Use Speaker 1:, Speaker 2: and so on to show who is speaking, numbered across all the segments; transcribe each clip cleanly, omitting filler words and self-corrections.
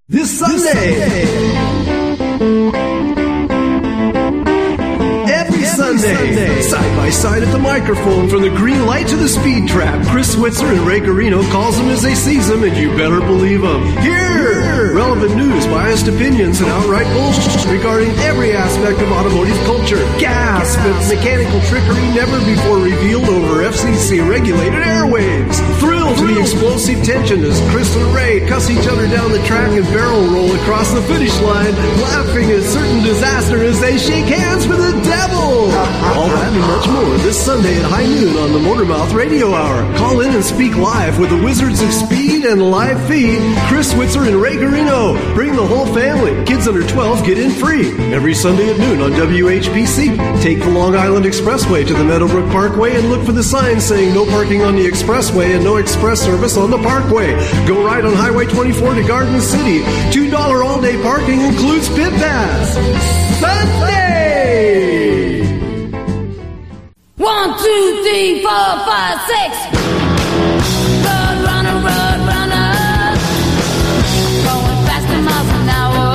Speaker 1: This Sunday. Every Sunday, side by side at the microphone, from the green light to the speed trap, Chris Switzer and Ray Carino calls them as they sees them, and you better believe them. Here, relevant news, biased opinions, and outright bullshit regarding every aspect of automotive culture. Gasp at mechanical trickery never before revealed over FCC-regulated airwaves. Thrill to the explosive tension as Chris and Ray cuss each other down the track and barrel roll across the finish line, laughing at certain disaster as they shake hands with the devil. All that and much more this Sunday at high noon on the Motormouth Radio Hour. Call in and speak live with the Wizards of Speed and live feed, Chris Switzer and Ray Carino. Bring the whole family. Kids under 12 get in free. Every Sunday at noon on WHPC. Take the Long Island Expressway to the Meadowbrook Parkway and look for the sign saying no parking on the expressway and no express service on the parkway. Go right on Highway 24 to Garden City. $2 all-day parking includes pit pass. Sunday!
Speaker 2: 1, 2, 3, 4, 5, 6. Road runner, road runner. Going faster miles an hour.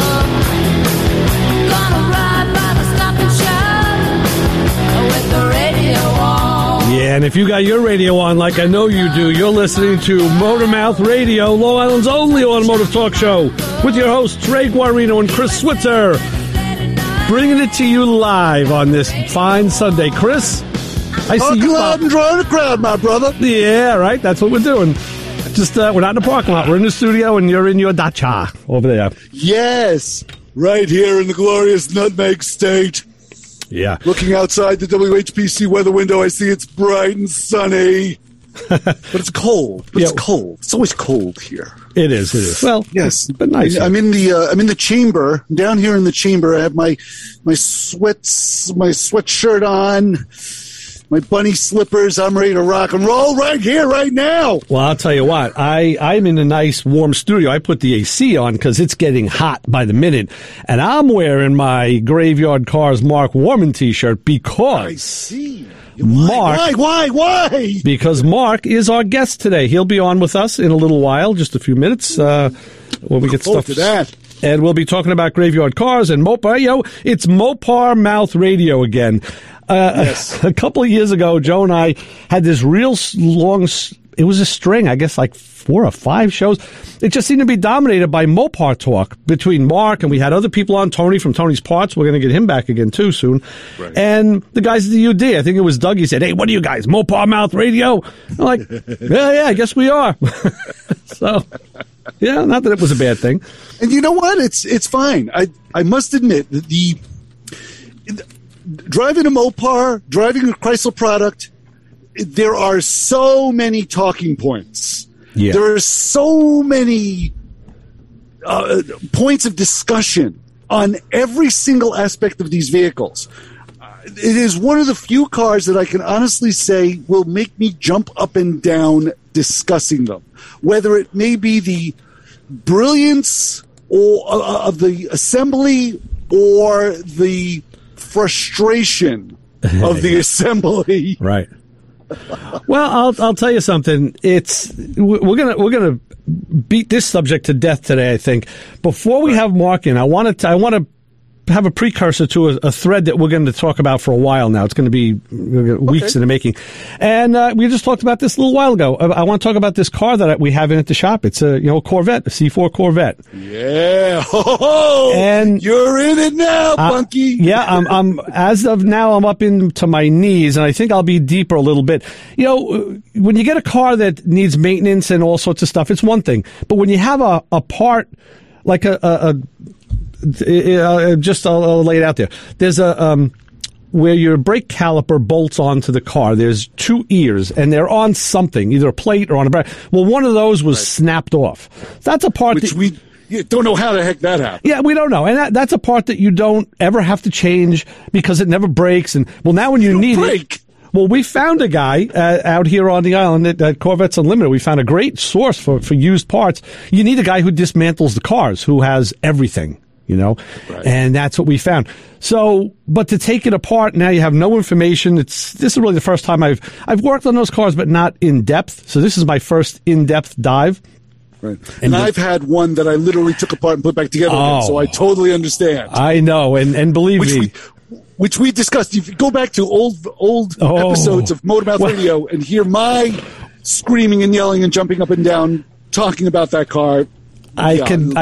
Speaker 2: Gonna ride by the Stop and Shop with the radio on.
Speaker 3: Yeah, and if you got your radio on like I know you do, you're listening to Motormouth Radio, Long Island's only automotive talk show, with your hosts Ray Guarino and Chris Switzer, bringing it to you live on this fine Sunday. Chris, I see you
Speaker 4: loud and draw the crowd, my brother.
Speaker 3: Yeah, right. That's what we're doing. Just we're not in the parking lot. We're in the studio, and you're in your dacha over there.
Speaker 4: Yes, right here in the glorious Nutmeg State.
Speaker 3: Yeah.
Speaker 4: Looking outside the WHPC weather window, I see it's bright and sunny. But it's cold. It's cold. It's always cold here.
Speaker 3: It is. It is. Well,
Speaker 4: yes,
Speaker 3: but nice.
Speaker 4: I'm in the chamber. Down here in the chamber, I have my sweatshirt on, my bunny slippers. I'm ready to rock and roll right here, right now.
Speaker 3: Well, I'll tell you what. I'm in a nice warm studio. I put the AC on because it's getting hot by the minute, and I'm wearing my Graveyard Cars Mark Warman T-shirt because
Speaker 4: I see.
Speaker 3: Mark.
Speaker 4: Why?
Speaker 3: Because Mark is our guest today. He'll be on with us in a little while, just a few minutes, when we get stuff
Speaker 4: to that.
Speaker 3: And we'll be talking about Graveyard Cars and Mopar. It's Mopar Mouth Radio again.
Speaker 4: Yes.
Speaker 3: A couple of years ago, Joe and I had this real long, it was a string, I guess like 4 or 5 shows. It just seemed to be dominated by Mopar talk between Mark, and we had other people on, Tony from Tony's Parts. We're going to get him back again too soon. Right. And the guys at the UD, I think it was Doug, he said, "Hey, what are you guys, Mopar Mouth Radio?" I'm like, yeah, I guess we are. So, yeah, not that it was a bad thing.
Speaker 4: And you know what? It's fine. I must admit, driving a Mopar, driving a Chrysler product, there are so many talking points.
Speaker 3: Yeah.
Speaker 4: There are so many points of discussion on every single aspect of these vehicles. It is one of the few cars that I can honestly say will make me jump up and down discussing them. Whether it may be the brilliance of the assembly or the frustration of the assembly.
Speaker 3: Right. Well, I'll tell you something. We're gonna beat this subject to death today, I think. Before we have Mark in, I want to have a precursor to a thread that we're going to talk about for a while now. It's going to be weeks in the making. And we just talked about this a little while ago. I want to talk about this car that we have in at the shop. It's a Corvette, a C4 Corvette.
Speaker 4: Yeah. And you're in it now, Bunky.
Speaker 3: Yeah, I'm as of now, I'm up into my knees, and I think I'll be deeper a little bit. When you get a car that needs maintenance and all sorts of stuff, it's one thing. But when you have a part like I'll lay it out there. There's where your brake caliper bolts onto the car. There's 2 ears, and they're on something, either a plate or on a brake. Well, one of those was snapped off. That's a part
Speaker 4: which we don't know how the heck that happened.
Speaker 3: Yeah, we don't know, and that's a part that you don't ever have to change because it never breaks. And now when you need it. Well, we found a guy out here on the island at Corvettes Unlimited. We found a great source for used parts. You need a guy who dismantles the cars, who has everything. Right. And that's what we found. So, but to take it apart, now you have no information. This is really the first time I've worked on those cars, but not in depth. So this is my first in-depth dive.
Speaker 4: Right. And I've had one that I literally took apart and put back together again, so I totally understand.
Speaker 3: I know, and believe me.
Speaker 4: Which we discussed. If you go back to old episodes of Motormouth Radio and hear my screaming and yelling and jumping up and down talking about that car.
Speaker 3: I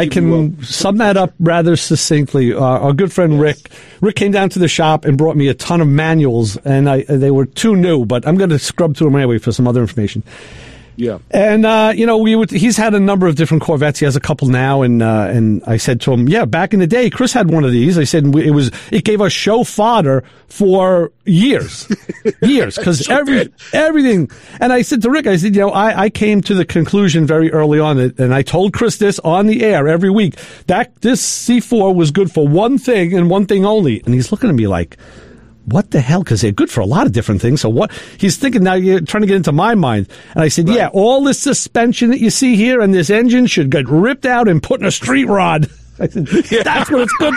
Speaker 3: can sum that up rather succinctly. Our good friend Rick came down to the shop and brought me a ton of manuals, and they were too new, but I'm going to scrub through them anyway for some other information.
Speaker 4: Yeah.
Speaker 3: And, he's had a number of different Corvettes. He has a couple now. And I said to him, yeah, back in the day, Chris had one of these. I said, it gave us show fodder for years, because everything. And I said to Rick, I said, I came to the conclusion very early on, and I told Chris this on the air every week, that this C4 was good for one thing and one thing only. And he's looking at me like, what the hell? Because they're good for a lot of different things. So what? He's thinking now you're trying to get into my mind. And I said, yeah, all this suspension that you see here and this engine should get ripped out and put in a street rod. I said, that's what it's good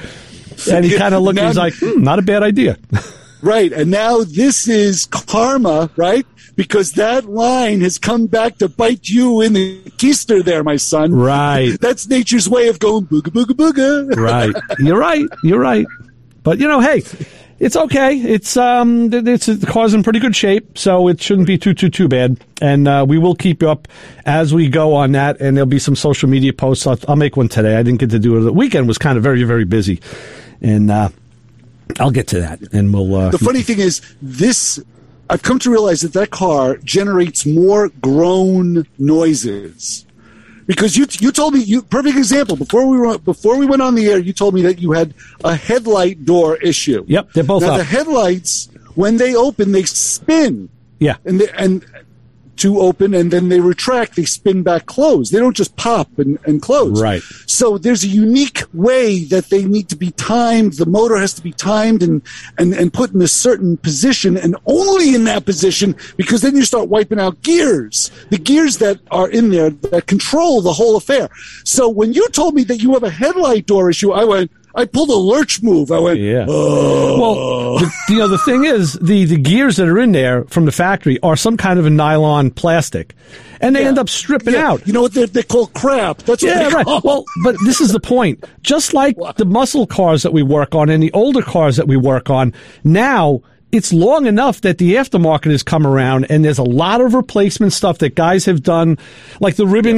Speaker 3: for. And he kind of looked, he's like, not a bad idea.
Speaker 4: Right. And now this is karma, right? Because that line has come back to bite you in the keister there, my son.
Speaker 3: Right.
Speaker 4: That's nature's way of going booga, booga, booga.
Speaker 3: Right. You're right. But, hey, it's okay. It's the car's in pretty good shape, so it shouldn't be too bad. And we will keep you up as we go on that, and there'll be some social media posts. I'll make one today. I didn't get to do it. The weekend was kind of very, very busy, and I'll get to that. And we'll.
Speaker 4: The funny thing is, I've come to realize that car generates more groan noises. Because you told me, perfect example, before we went on the air, you told me that you had a headlight door issue.
Speaker 3: Yep, they're both
Speaker 4: now,
Speaker 3: up.
Speaker 4: The headlights, when they open, they spin.
Speaker 3: Yeah.
Speaker 4: And to open, and then they retract, they spin back closed. They don't just pop and close.
Speaker 3: Right.
Speaker 4: So there's a unique way that they need to be timed. The motor has to be timed and put in a certain position, and only in that position, because then you start wiping out gears. The gears that are in there that control the whole affair. So when you told me that you have a headlight door issue, I pulled a lurch move. I went,
Speaker 3: yeah.
Speaker 4: Oh.
Speaker 3: Well, the thing is, the gears that are in there from the factory are some kind of a nylon plastic, and they end up stripping out.
Speaker 4: You know what they're called? Crap. That's what they call.
Speaker 3: Well, but this is the point. Just like the muscle cars that we work on and the older cars that we work on, now it's long enough that the aftermarket has come around, and there's a lot of replacement stuff that guys have done, like the ribbon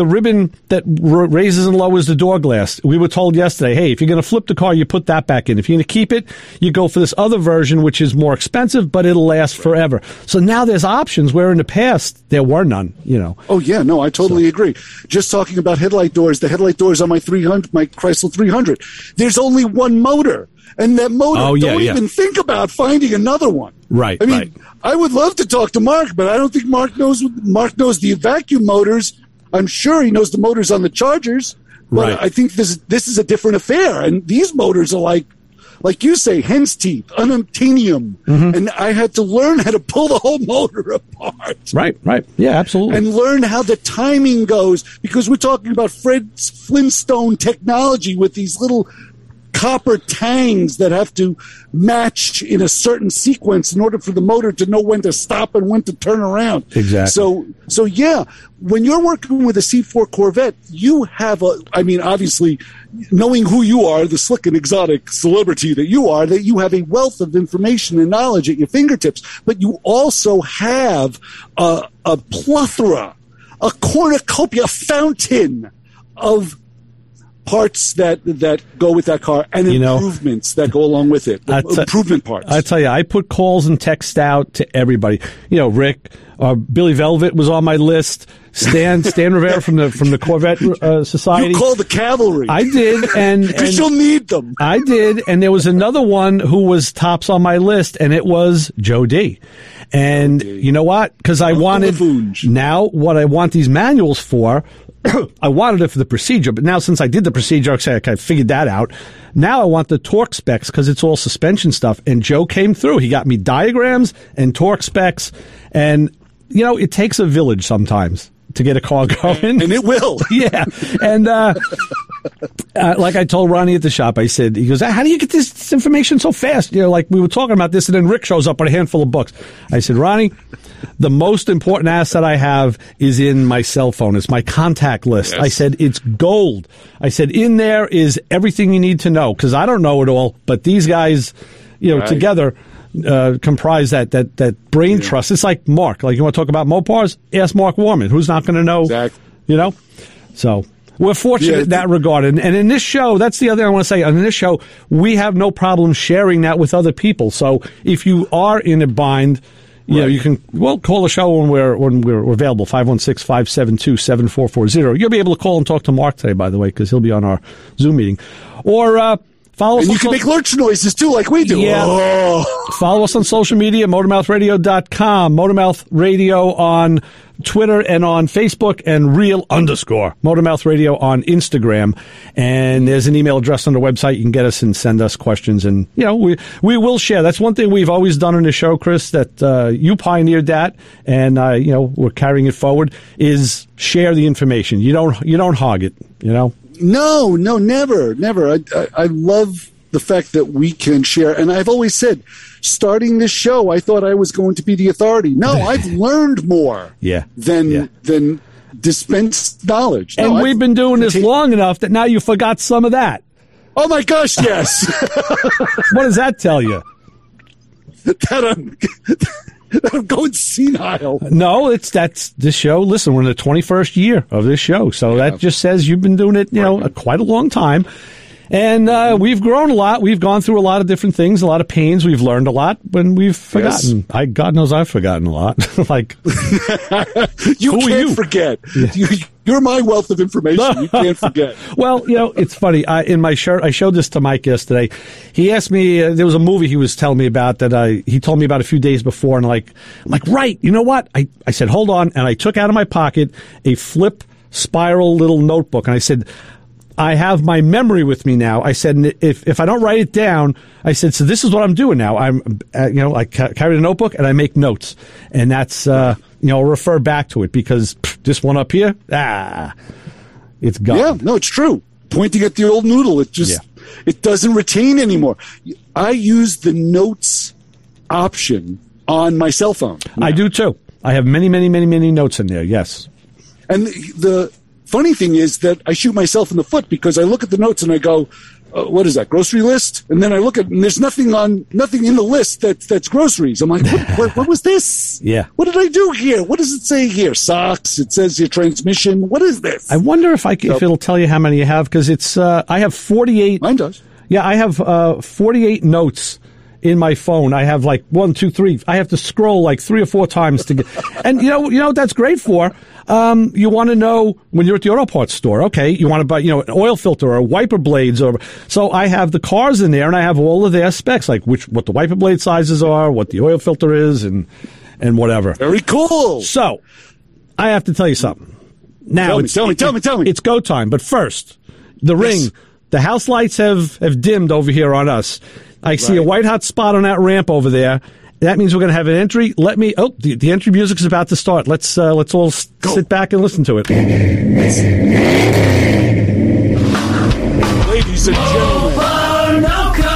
Speaker 3: that raises and lowers the door glass. We were told yesterday, hey, if you're going to flip the car, you put that back in. If you're going to keep it, you go for this other version, which is more expensive, but it'll last forever. So now there's options where in the past there were none.
Speaker 4: Oh yeah, no, I totally agree. Just talking about headlight doors, the headlight doors on my Chrysler 300. There's only one motor. And that motor, don't even think about finding another one.
Speaker 3: Right.
Speaker 4: I mean, I would love to talk to Mark, but I don't think Mark knows the vacuum motors. I'm sure he knows the motors on the Chargers. But I think this is a different affair. And these motors are like you say, hen's teeth, unobtainium. Mm-hmm. And I had to learn how to pull the whole motor apart.
Speaker 3: Right. Yeah, absolutely.
Speaker 4: And learn how the timing goes, because we're talking about Fred Flintstone technology with these little copper tangs that have to match in a certain sequence in order for the motor to know when to stop and when to turn around.
Speaker 3: Exactly.
Speaker 4: So yeah, when you're working with a C4 Corvette, you have obviously, knowing who you are, the slick and exotic celebrity that you are, that you have a wealth of information and knowledge at your fingertips, but you also have a plethora, a cornucopia, a fountain of parts that go with that car, and improvements that go along with it. Improvement parts.
Speaker 3: I tell you, I put calls and texts out to everybody. Rick, Billy Velvet was on my list. Stan Rivera from the Corvette Society.
Speaker 4: You called the cavalry.
Speaker 3: I did, and
Speaker 4: because you'll need them.
Speaker 3: I did, and there was another one who was tops on my list, and it was Joe D. And you know what? Because I wanted now what I want these manuals for. I wanted it for the procedure, but now since I did the procedure, I figured that out. Now I want the torque specs because it's all suspension stuff. And Joe came through. He got me diagrams and torque specs. And, it takes a village sometimes to get a car going.
Speaker 4: And it will.
Speaker 3: Yeah. And Like I told Ronnie at the shop, I said, he goes, how do you get this information so fast? You know, like we were talking about this, and then Rick shows up with a handful of books. I said, Ronnie, the most important asset I have is in my cell phone. It's my contact list.
Speaker 4: Yes.
Speaker 3: I said, it's gold. I said, in there is everything you need to know, because I don't know it all, but these guys, you know, together comprise that brain trust. It's like Mark. Like, you want to talk about Mopars? Ask Mark Warman. Who's not going to know?
Speaker 4: Exactly.
Speaker 3: You know? So we're fortunate in that regard. And in this show, that's the other thing I want to say. On this show, we have no problem sharing that with other people. So if you are in a bind, you know, you can call the show when we're available, 516-572-7440. You'll be able to call and talk to Mark today, by the way, because he'll be on our Zoom meeting. Or follow us.
Speaker 4: And you can make lurch noises, too, like we do.
Speaker 3: Yeah.
Speaker 4: Oh.
Speaker 3: Follow us on social media, MotormouthRadio.com, Motormouth Radio on Twitter and on Facebook, and _Motormouth Radio on Instagram. And there's an email address on the website. You can get us and send us questions. And, you know, we will share. That's one thing we've always done on the show, Chris, that you pioneered that, and, you know, we're carrying it forward, is share the information. You don't hog it, you know?
Speaker 4: No, never. I love the fact that we can share. And I've always said, starting this show, I thought I was going to be the authority. No, I've learned more than dispensed knowledge.
Speaker 3: And we've been doing this long enough that now you forgot some of that.
Speaker 4: Oh, my gosh, yes.
Speaker 3: What does that tell you?
Speaker 4: that I'm going senile.
Speaker 3: No, that's this show. Listen, we're in the 21st year of this show, so that just says you've been doing it, you know, quite a long time. And we've grown a lot. We've gone through a lot of different things, a lot of pains. We've learned a lot, when we've forgotten. Yes. God knows I've forgotten a lot. Like,
Speaker 4: you can't forget. Yeah. You're my wealth of information. You can't forget.
Speaker 3: Well, you know, it's funny. In my shirt, I showed this to Mike yesterday. He asked me, there was a movie he was telling me about that he told me about a few days before, and I'm like, right, you know what? I said, hold on, and I took out of my pocket a flip spiral little notebook, and I said, I have my memory with me now. I said, if I don't write it down, I said, so this is what I'm doing now. I carry the notebook and I make notes, and that's, I'll refer back to it, because this one up here, it's gone.
Speaker 4: Yeah, no, it's true. Pointing at the old noodle, it doesn't retain anymore. I use the notes option on my cell phone now.
Speaker 3: I do too. I have many, many, many, many notes in there. Yes.
Speaker 4: And the funny thing is that I shoot myself in the foot, because I look at the notes and I go, what is that, grocery list? And then I look at, and there's nothing in the list that's groceries. I'm like, what was this?
Speaker 3: Yeah.
Speaker 4: What did I do here? What does it say here? Socks. It says your transmission. What is this?
Speaker 3: I wonder if it'll tell you how many you have, because it's, I have 48.
Speaker 4: Mine does.
Speaker 3: Yeah, I have 48 notes in my phone. I have like 1, 2, 3. I have to scroll like 3 or 4 times to get. And you know what that's great for? You want to know when you're at the auto parts store. Okay, you want to buy, an oil filter or wiper blades, so I have the cars in there, and I have all of their specs, like what the wiper blade sizes are, what the oil filter is, and whatever.
Speaker 4: Very cool.
Speaker 3: So I have to tell you something. Now
Speaker 4: tell me.
Speaker 3: It's go time. But first, the ring. The house lights have dimmed over here on us. I see a white hot spot on that ramp over there. That means we're going to have an entry. The entry music is about to start. Let's all sit back and listen to it.
Speaker 4: Ladies and gentlemen,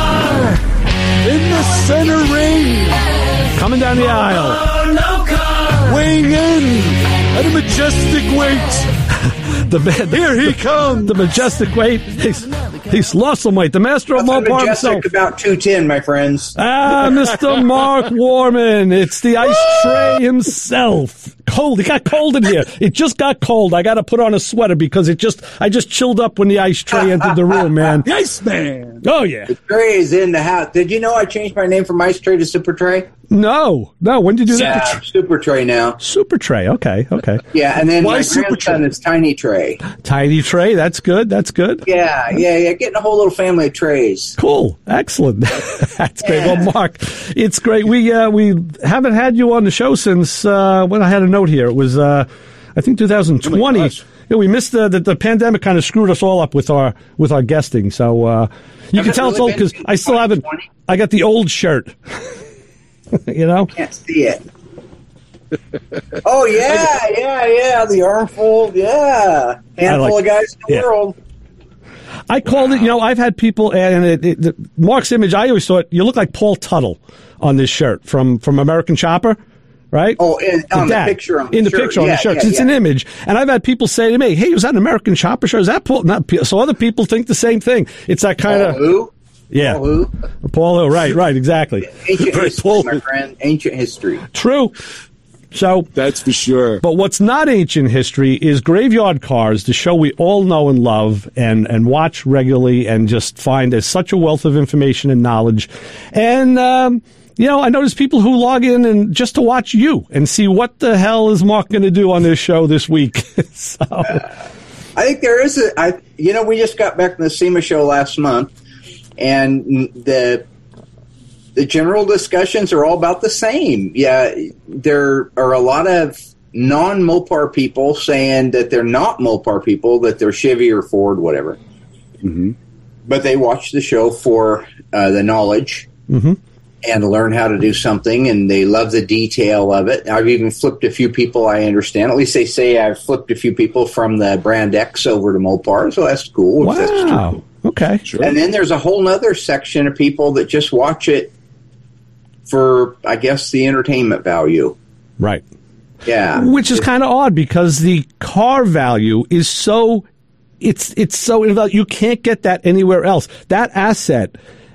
Speaker 4: in the center ring,
Speaker 3: coming down the aisle,
Speaker 4: weighing in at a majestic weight. Here he comes.
Speaker 3: The majestic weight. He's lost some weight. The master of Mopar himself.
Speaker 5: About 210, my friends.
Speaker 3: Mr. Mark Warman. It's the ice tray himself. Cold. It got cold in here. It just got cold. I got to put on a sweater, because I just chilled up when the ice tray entered the room, man.
Speaker 4: The Ice Man.
Speaker 3: Oh, yeah.
Speaker 5: The tray is in the house. Did you know I changed my name from Ice Tray to Super Tray?
Speaker 3: No. When did you do that?
Speaker 5: Yeah, Super Tray now.
Speaker 3: Super Tray. Okay.
Speaker 5: Yeah, and then
Speaker 4: Why
Speaker 5: my
Speaker 4: Super
Speaker 5: grandson is Tiny Tray.
Speaker 3: Tiny Tray. That's good.
Speaker 5: Yeah. Getting a whole little family of trays.
Speaker 3: Cool. Excellent. That's great. Well, Mark, it's great. We haven't had you on the show since when I had a note here. It was I think 2020. We missed the pandemic. Kind of screwed us all up with our guesting. So you can tell it's old, because I still haven't. I got the old shirt.
Speaker 5: Can't see it. Oh yeah, the armful, handful of guys in the world.
Speaker 3: I called it, I've had people, and Mark's image, I always thought, you look like Paul Tuttle on this shirt from American Chopper, right?
Speaker 5: Oh, on the picture on the shirt.
Speaker 3: In the picture on the shirt.
Speaker 5: Yeah,
Speaker 3: It's an image. And I've had people say to me, hey, was that an American Chopper shirt? Is that Paul? So other people think the same thing. It's that kind of...
Speaker 5: Who?
Speaker 3: Yeah.
Speaker 5: Paul who?
Speaker 3: Paul who, right, exactly.
Speaker 5: Ancient history, my friend. Ancient history.
Speaker 3: True. So
Speaker 4: that's for sure.
Speaker 3: But what's not ancient history is Graveyard Cars, the show we all know and love and watch regularly and just find as such a wealth of information and knowledge. And, I notice people who log in and just to watch you and see what the hell is Mark going to do on this show this week. So.
Speaker 5: I think there is we just got back from the SEMA show last month, and the general discussions are all about the same. Yeah, there are a lot of non-Mopar people saying that they're not Mopar people, that they're Chevy or Ford, whatever.
Speaker 4: Mm-hmm.
Speaker 5: But they watch the show for the knowledge and learn how to do something, and they love the detail of it. I've even flipped a few people, I understand. At least they say I've flipped a few people from the Brand X over to Mopar, so that's cool.
Speaker 3: Wow.
Speaker 5: That's true.
Speaker 3: Okay.
Speaker 4: Sure.
Speaker 5: And then there's a whole other section of people that just watch it for, I guess, the entertainment value.
Speaker 3: Right.
Speaker 5: Yeah.
Speaker 3: Which is kind of odd because the car value is so, it's so, you can't get that anywhere else. That asset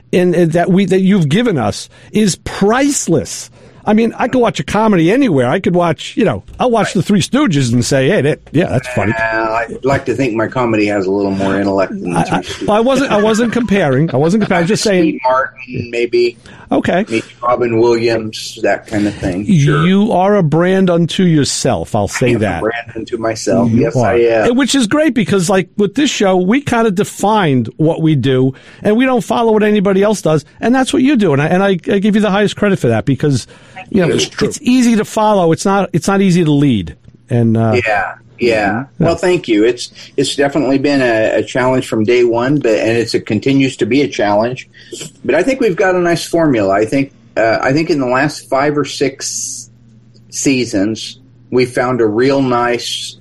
Speaker 3: that you've given us is priceless. I mean, I could watch a comedy anywhere. I could watch, I'll watch the Three Stooges and say, hey, that's funny.
Speaker 5: I'd like to think my comedy has a little more intellect than the Three Stooges.
Speaker 3: I wasn't comparing. Just saying.
Speaker 5: Steve Martin, maybe.
Speaker 3: Okay.
Speaker 5: Maybe Robin Williams, that kind of thing. Sure.
Speaker 3: You are a brand unto yourself. I'll say that.
Speaker 5: A brand unto myself. Yes, I am.
Speaker 3: Which is great because, like, with this show, we kind of defined what we do, and we don't follow what anybody else does, and that's what you do. And I give you the highest credit for that because, it's easy to follow. It's not easy to lead. And
Speaker 5: Yeah. Well, thank you. It's definitely been a challenge from day one, and it continues to be a challenge. But I think we've got a nice formula. I think in the last 5 or 6 seasons, we found a real nice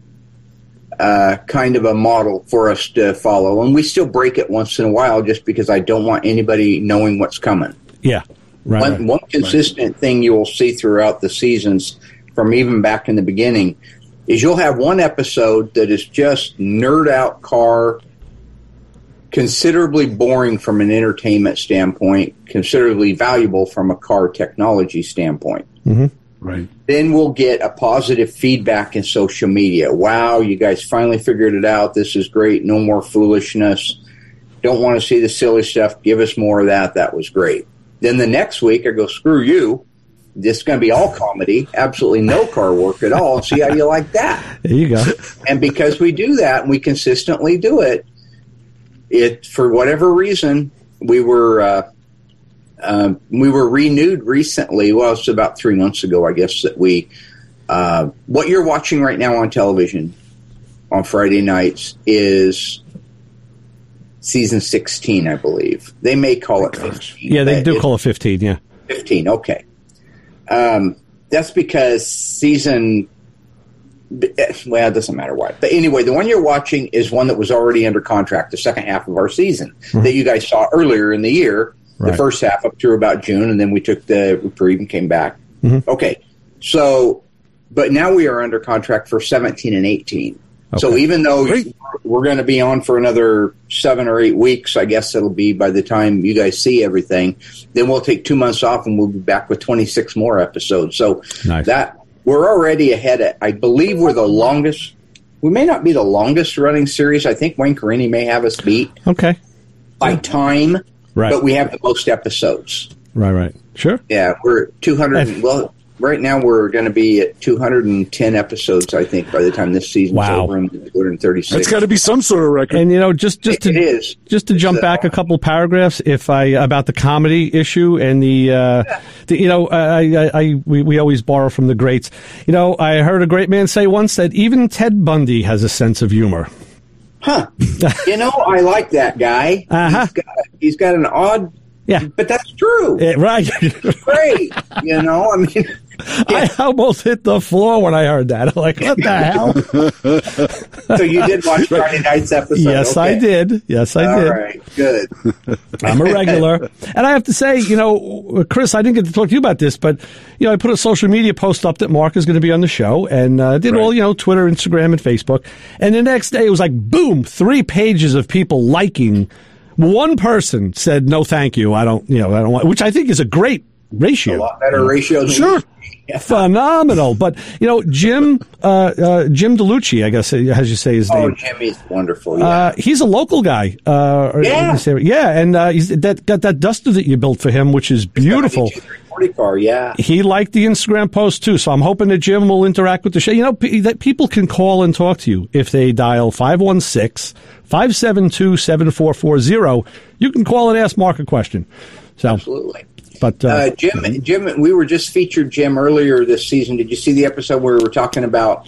Speaker 5: kind of a model for us to follow, and we still break it once in a while, just because I don't want anybody knowing what's coming.
Speaker 3: Yeah. Right.
Speaker 5: One consistent thing you will see throughout the seasons, from even back in the beginning, is you'll have one episode that is just nerd out car, considerably boring from an entertainment standpoint, considerably valuable from a car technology standpoint.
Speaker 3: Mm-hmm.
Speaker 4: Right.
Speaker 5: Then we'll get a positive feedback in social media. Wow, you guys finally figured it out. This is great. No more foolishness. Don't want to see the silly stuff. Give us more of that. That was great. Then the next week I go, screw you. This is going to be all comedy, absolutely no car work at all. See how you like that?
Speaker 3: There you go.
Speaker 5: And because we do that and we consistently do it, for whatever reason, we were renewed recently. Well, it's about 3 months ago, I guess, that what you're watching right now on television on Friday nights is season 16, I believe. They may call it 15.
Speaker 3: Yeah, they do call it 15, yeah.
Speaker 5: 15, okay. That's because it doesn't matter why. But anyway, the one you're watching is one that was already under contract, the second half of our season, that you guys saw earlier in the year, the first half up through about June, and then we took the reprieve and came back. Mm-hmm. Okay, but now we are under contract for 17 and 18. Okay. So even though we're going to be on for another 7 or 8 weeks, I guess it'll be by the time you guys see everything, then we'll take 2 months off and we'll be back with 26 more episodes. So that we're already ahead. I believe we're the longest. We may not be the longest running series. I think Wayne Carini may have us beat.
Speaker 3: Okay.
Speaker 5: By time, but we have the most episodes.
Speaker 3: Right. Sure.
Speaker 5: Yeah, we're 200. Well, right now we're going to be at 210 episodes, I think, by the time this season's over, and 236.
Speaker 4: That's got to be some sort of record.
Speaker 3: And just to jump back a couple paragraphs, about the comedy issue and we always borrow from the greats. I heard a great man say once that even Ted Bundy has a sense of humor.
Speaker 5: Huh? I like that guy.
Speaker 3: Uh-huh.
Speaker 5: He's got an odd.
Speaker 3: Yeah,
Speaker 5: but that's true.
Speaker 3: Right.
Speaker 5: Great. I mean.
Speaker 3: I almost hit the floor when I heard that. I'm like, what the hell?
Speaker 5: So you did watch Friday night's episode?
Speaker 3: Yes,
Speaker 5: okay.
Speaker 3: I did. Yes, I did.
Speaker 5: All right, good.
Speaker 3: I'm a regular. And I have to say, Chris, I didn't get to talk to you about this, but, I put a social media post up that Mark is going to be on the show, and did all, Twitter, Instagram, and Facebook. And the next day, it was like, boom, 3 pages of people liking. One person said, no, thank you. I don't want, which I think is a great ratio.
Speaker 5: A lot better ratio than
Speaker 3: sure. Phenomenal. But, Jim DeLucci, I guess, as you say his name.
Speaker 5: Oh, Jimmy's wonderful. Yeah.
Speaker 3: He's a local guy.
Speaker 5: Yeah.
Speaker 3: And he's got that Duster that you built for him, which is beautiful.
Speaker 5: 340 car, yeah.
Speaker 3: He liked the Instagram post, too, so I'm hoping that Jim will interact with the show. That people can call and talk to you if they dial 516-572-7440. You can call and ask Mark a question. So,
Speaker 5: absolutely.
Speaker 3: But
Speaker 5: Jim, we were just featured Jim earlier this season. Did you see the episode where we were talking about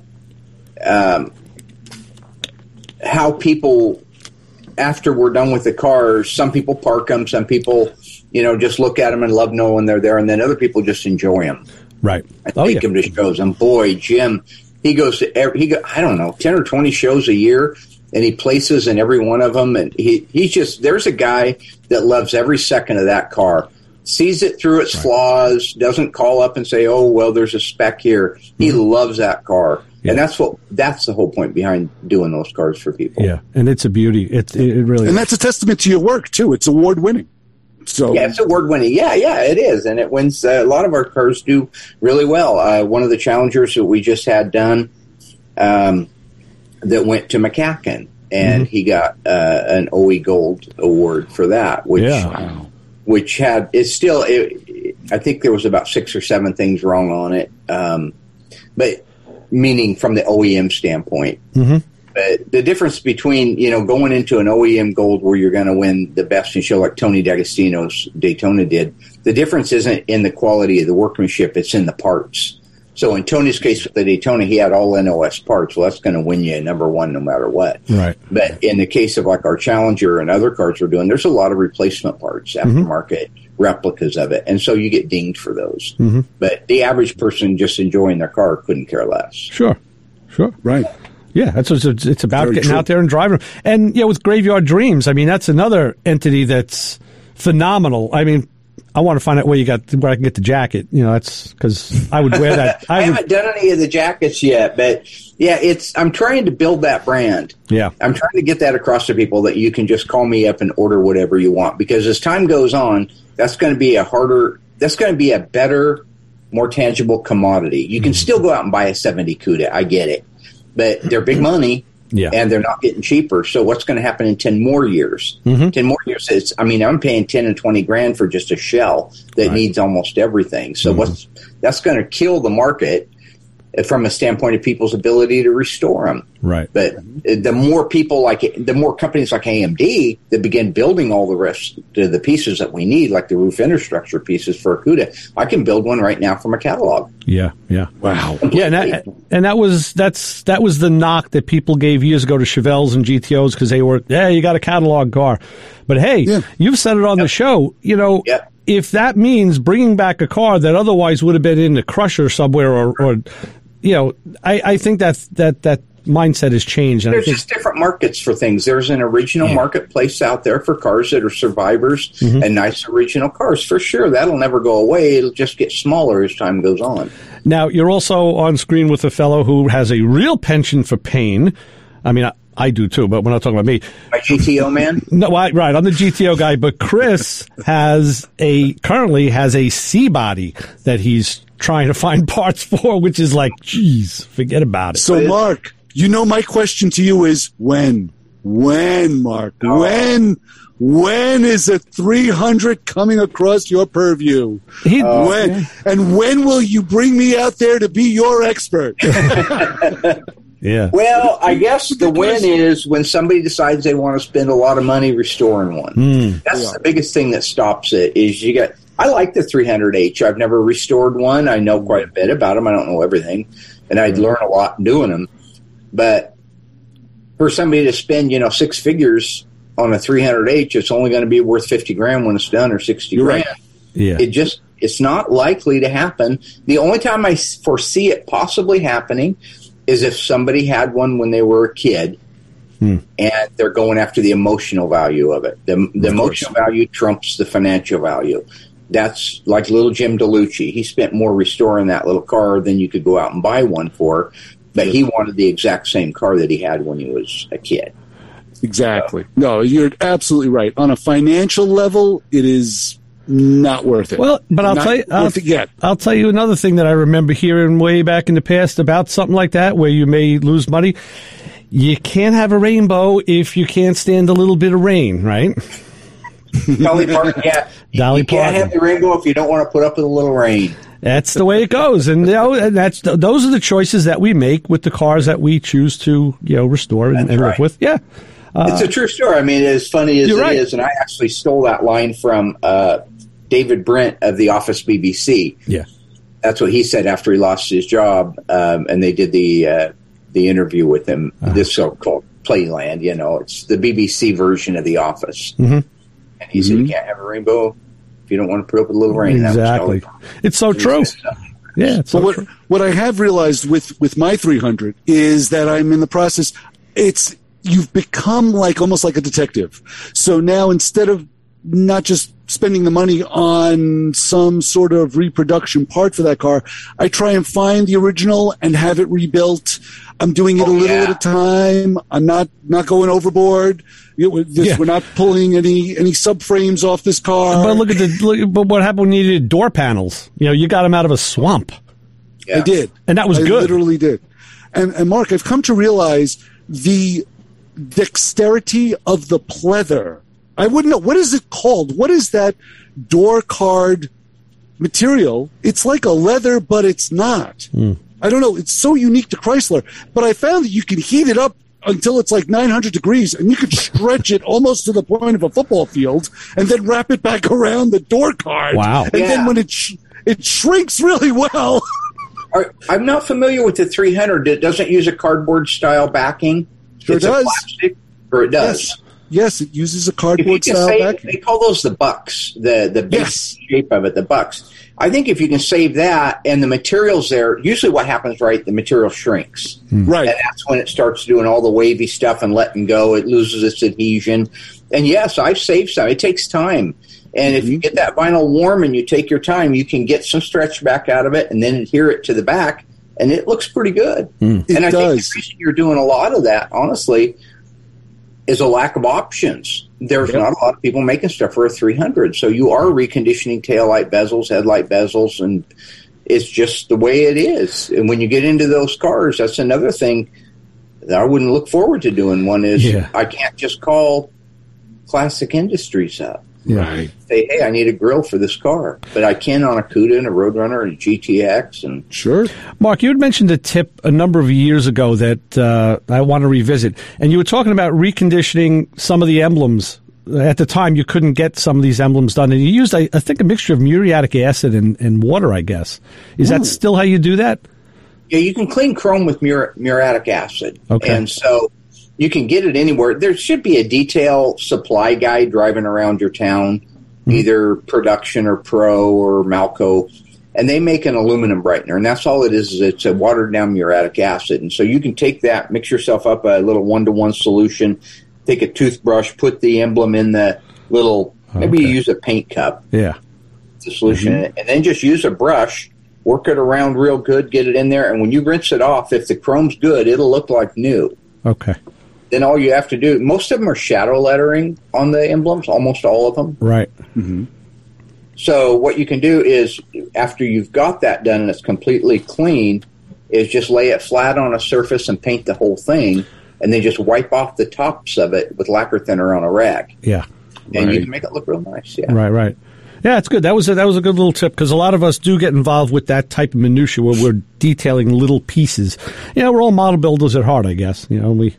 Speaker 5: how people, after we're done with the cars, some people park them, some people, just look at them and love knowing they're there, and then other people just enjoy them.
Speaker 3: Right.
Speaker 5: I take him to shows. And boy, Jim, he goes to I don't know, 10 or 20 shows a year, and he places in every one of them. And he's just, there's a guy that loves every second of that car. Sees it through its flaws, doesn't call up and say, oh, well, there's a spec here. He loves that car. Yeah. And that's the whole point behind doing those cars for people.
Speaker 3: Yeah, and it's a beauty. It really
Speaker 4: is. And that's a testament to your work, too. It's award-winning. So
Speaker 5: yeah, it's award-winning. Yeah, it is. And it wins. A lot of our cars do really well. One of the Challengers that we just had done that went to McCacken, and he got an OE Gold award for that, which had, it's still, I think there was about 6 or 7 things wrong on it, but meaning from the OEM standpoint. Mm-hmm. But the difference between, going into an OEM Gold where you're going to win the best in show like Tony D'Agostino's Daytona did, the difference isn't in the quality of the workmanship, it's in the parts. So in Tony's case with the Daytona, he had all NOS parts. Well, that's going to win you number one no matter what. Right. But in the case of like our Challenger and other cars we're doing, there's a lot of replacement parts, aftermarket replicas of it. And so you get dinged for those. Mm-hmm. But the average person just enjoying their car couldn't care less.
Speaker 3: Sure.
Speaker 4: Right.
Speaker 3: Yeah, that's what it's about. Very getting true. Out there and driving. And, with Graveyard Dreams, I mean, that's another entity that's phenomenal. I mean, I want to find out where I can get the jacket. That's because I would wear that.
Speaker 5: I haven't done any of the jackets yet, but yeah, I'm trying to build that brand. Yeah. I'm trying to get that across to people that you can just call me up and order whatever you want, because as time goes on, that's going to be a better, more tangible commodity. You can still go out and buy a 70 CUDA. I get it, but they're big money. Yeah. And they're not getting cheaper. So what's going to happen in 10 more years? 10 more years. I'm paying 10 and 20 grand for just a shell that needs almost everything. So that's going to kill the market from a standpoint of people's ability to restore them. Right. But the more companies like AMD that begin building all the rest of the pieces that we need, like the roof infrastructure pieces for a CUDA, I can build one right now from a catalog.
Speaker 3: Yeah. Wow. Yeah, and that was the knock that people gave years ago to Chevelles and GTOs, because they were, you got a catalog car. But hey, you've said it on the show, if that means bringing back a car that otherwise would have been in the crusher somewhere, or I think that mindset has changed. And
Speaker 5: there's just different markets for things. There's an original marketplace out there for cars that are survivors and nice original cars. For sure, that'll never go away. It'll just get smaller as time goes on.
Speaker 3: Now, you're also on screen with a fellow who has a real penchant for pain. I mean, I do too, but we're not talking about me.
Speaker 5: My GTO man?
Speaker 3: No, right. I'm the GTO guy, but Chris currently has a C-body that he's trying to find parts for, which is like, geez, forget about it.
Speaker 4: So, Mark, my question to you is when? When, Mark? Oh. When is a 300 coming across your purview? When? And when will you bring me out there to be your expert?
Speaker 3: Yeah.
Speaker 5: Well, I guess the win is when somebody decides they want to spend a lot of money restoring one. That's the biggest thing that stops it. I like the 300H. I've never restored one. I know quite a bit about them. I don't know everything, and I'd learn a lot doing them. But for somebody to spend 6 figures on a 300H, it's only going to be worth 50 grand when it's done, or 60 grand.
Speaker 3: Right. Yeah.
Speaker 5: It's not likely to happen. The only time I foresee it possibly happening is if somebody had one when they were a kid and they're going after the emotional value of it. The emotional value trumps the financial value. That's like little Jim DeLucci. He spent more restoring that little car than you could go out and buy one for, but he wanted the exact same car that he had when he was a kid.
Speaker 4: Exactly. No, you're absolutely right. On a financial level, it is not worth it.
Speaker 3: Well, but I'll tell you another thing that I remember hearing way back in the past about something like that, where you may lose money. You can't have a rainbow if you can't stand a little bit of rain, right?
Speaker 5: Dolly Parton, yeah.
Speaker 3: Dolly
Speaker 5: you can't have the rainbow if you don't want to put up with a little rain.
Speaker 3: That's the way it goes, and those are the choices that we make with the cars that we choose to restore and live with. Yeah,
Speaker 5: it's a true story. I mean, as funny as it is, and I actually stole that line from David Brent of The Office BBC.
Speaker 3: Yeah,
Speaker 5: that's what he said after he lost his job, and they did the interview with him. This so-called Playland, it's the BBC version of The Office. Mm-hmm. And he said, you can't have a rainbow if you don't want to put up with a little rain.
Speaker 3: Exactly. It's so true. Yeah, it's so true.
Speaker 4: What I have realized with my 300 is that I'm in the process. You've become almost like a detective. So now instead of not just spending the money on some sort of reproduction part for that car, I try and find the original and have it rebuilt. I'm doing it a little at a time. I'm not going overboard. We're not pulling any subframes off this car.
Speaker 3: But but what happened when you did door panels? You got them out of a swamp.
Speaker 4: Yeah. I did,
Speaker 3: and that was good.
Speaker 4: I literally did. And Mark, I've come to realize the dexterity of the pleather. I wouldn't know, what is it called? What is that door card material? It's like a leather, but it's not. I don't know. It's so unique to Chrysler. But I found that you can heat it up until it's like 900 degrees, and you can stretch it almost to the point of a football field, and then wrap it back around the door card.
Speaker 3: Wow!
Speaker 4: And then when it shrinks really well.
Speaker 5: I'm not familiar with the 300. It doesn't use a cardboard style backing.
Speaker 4: Sure, it does.
Speaker 5: Plastic, or it does.
Speaker 4: Yes, it uses a cardboard style backing.
Speaker 5: They call those the bucks. The base shape of it, the bucks. I think if you can save that and the materials there, usually what happens, right, the material shrinks.
Speaker 4: Right.
Speaker 5: And that's when it starts doing all the wavy stuff and letting go. It loses its adhesion. And yes, I've saved some. It takes time. And if you get that vinyl warm and you take your time, you can get some stretch back out of it and then adhere it to the back, and it looks pretty good. And I think the reason you're doing a lot of that, honestly, is a lack of options. There's not a lot of people making stuff for a 300. So you are reconditioning taillight bezels, headlight bezels, and it's just the way it is. And when you get into those cars, that's another thing that I wouldn't look forward to doing. One is I can't just call Classic Industries up.
Speaker 4: Right.
Speaker 5: Say, hey, I need a grill for this car. But I can on a Cuda and a Roadrunner and a GTX. And
Speaker 4: sure.
Speaker 3: Mark, you had mentioned a tip a number of years ago that I want to revisit. And you were talking about reconditioning some of the emblems. At the time, you couldn't get some of these emblems done. And you used, I think, a mixture of muriatic acid and water, I guess. Is that still how you do that?
Speaker 5: Yeah, you can clean chrome with muriatic acid.
Speaker 3: Okay.
Speaker 5: And so you can get it anywhere. There should be a detail supply guide driving around your town, either Production or Pro or Malco, and they make an aluminum brightener, and that's all it is it's a watered-down muriatic acid. And so you can take that, mix yourself up a little 1-to-1 solution, take a toothbrush, put the emblem in the little, maybe you use a paint cup.
Speaker 3: Yeah.
Speaker 5: The solution in it, and then just use a brush, work it around real good, get it in there, and when you rinse it off, if the chrome's good, it'll look like new.
Speaker 3: Okay.
Speaker 5: Then all you have to do, most of them are shadow lettering on the emblems, almost all of them.
Speaker 3: Right.
Speaker 4: Mm-hmm.
Speaker 5: So what you can do is, after you've got that done and it's completely clean, is just lay it flat on a surface and paint the whole thing, and then just wipe off the tops of it with lacquer thinner on a rag.
Speaker 3: Yeah.
Speaker 5: And you can make it look real nice, yeah.
Speaker 3: Right. Yeah, it's good. That was a good little tip, because a lot of us do get involved with that type of minutia where we're detailing little pieces. We're all model builders at heart, I guess.
Speaker 4: Only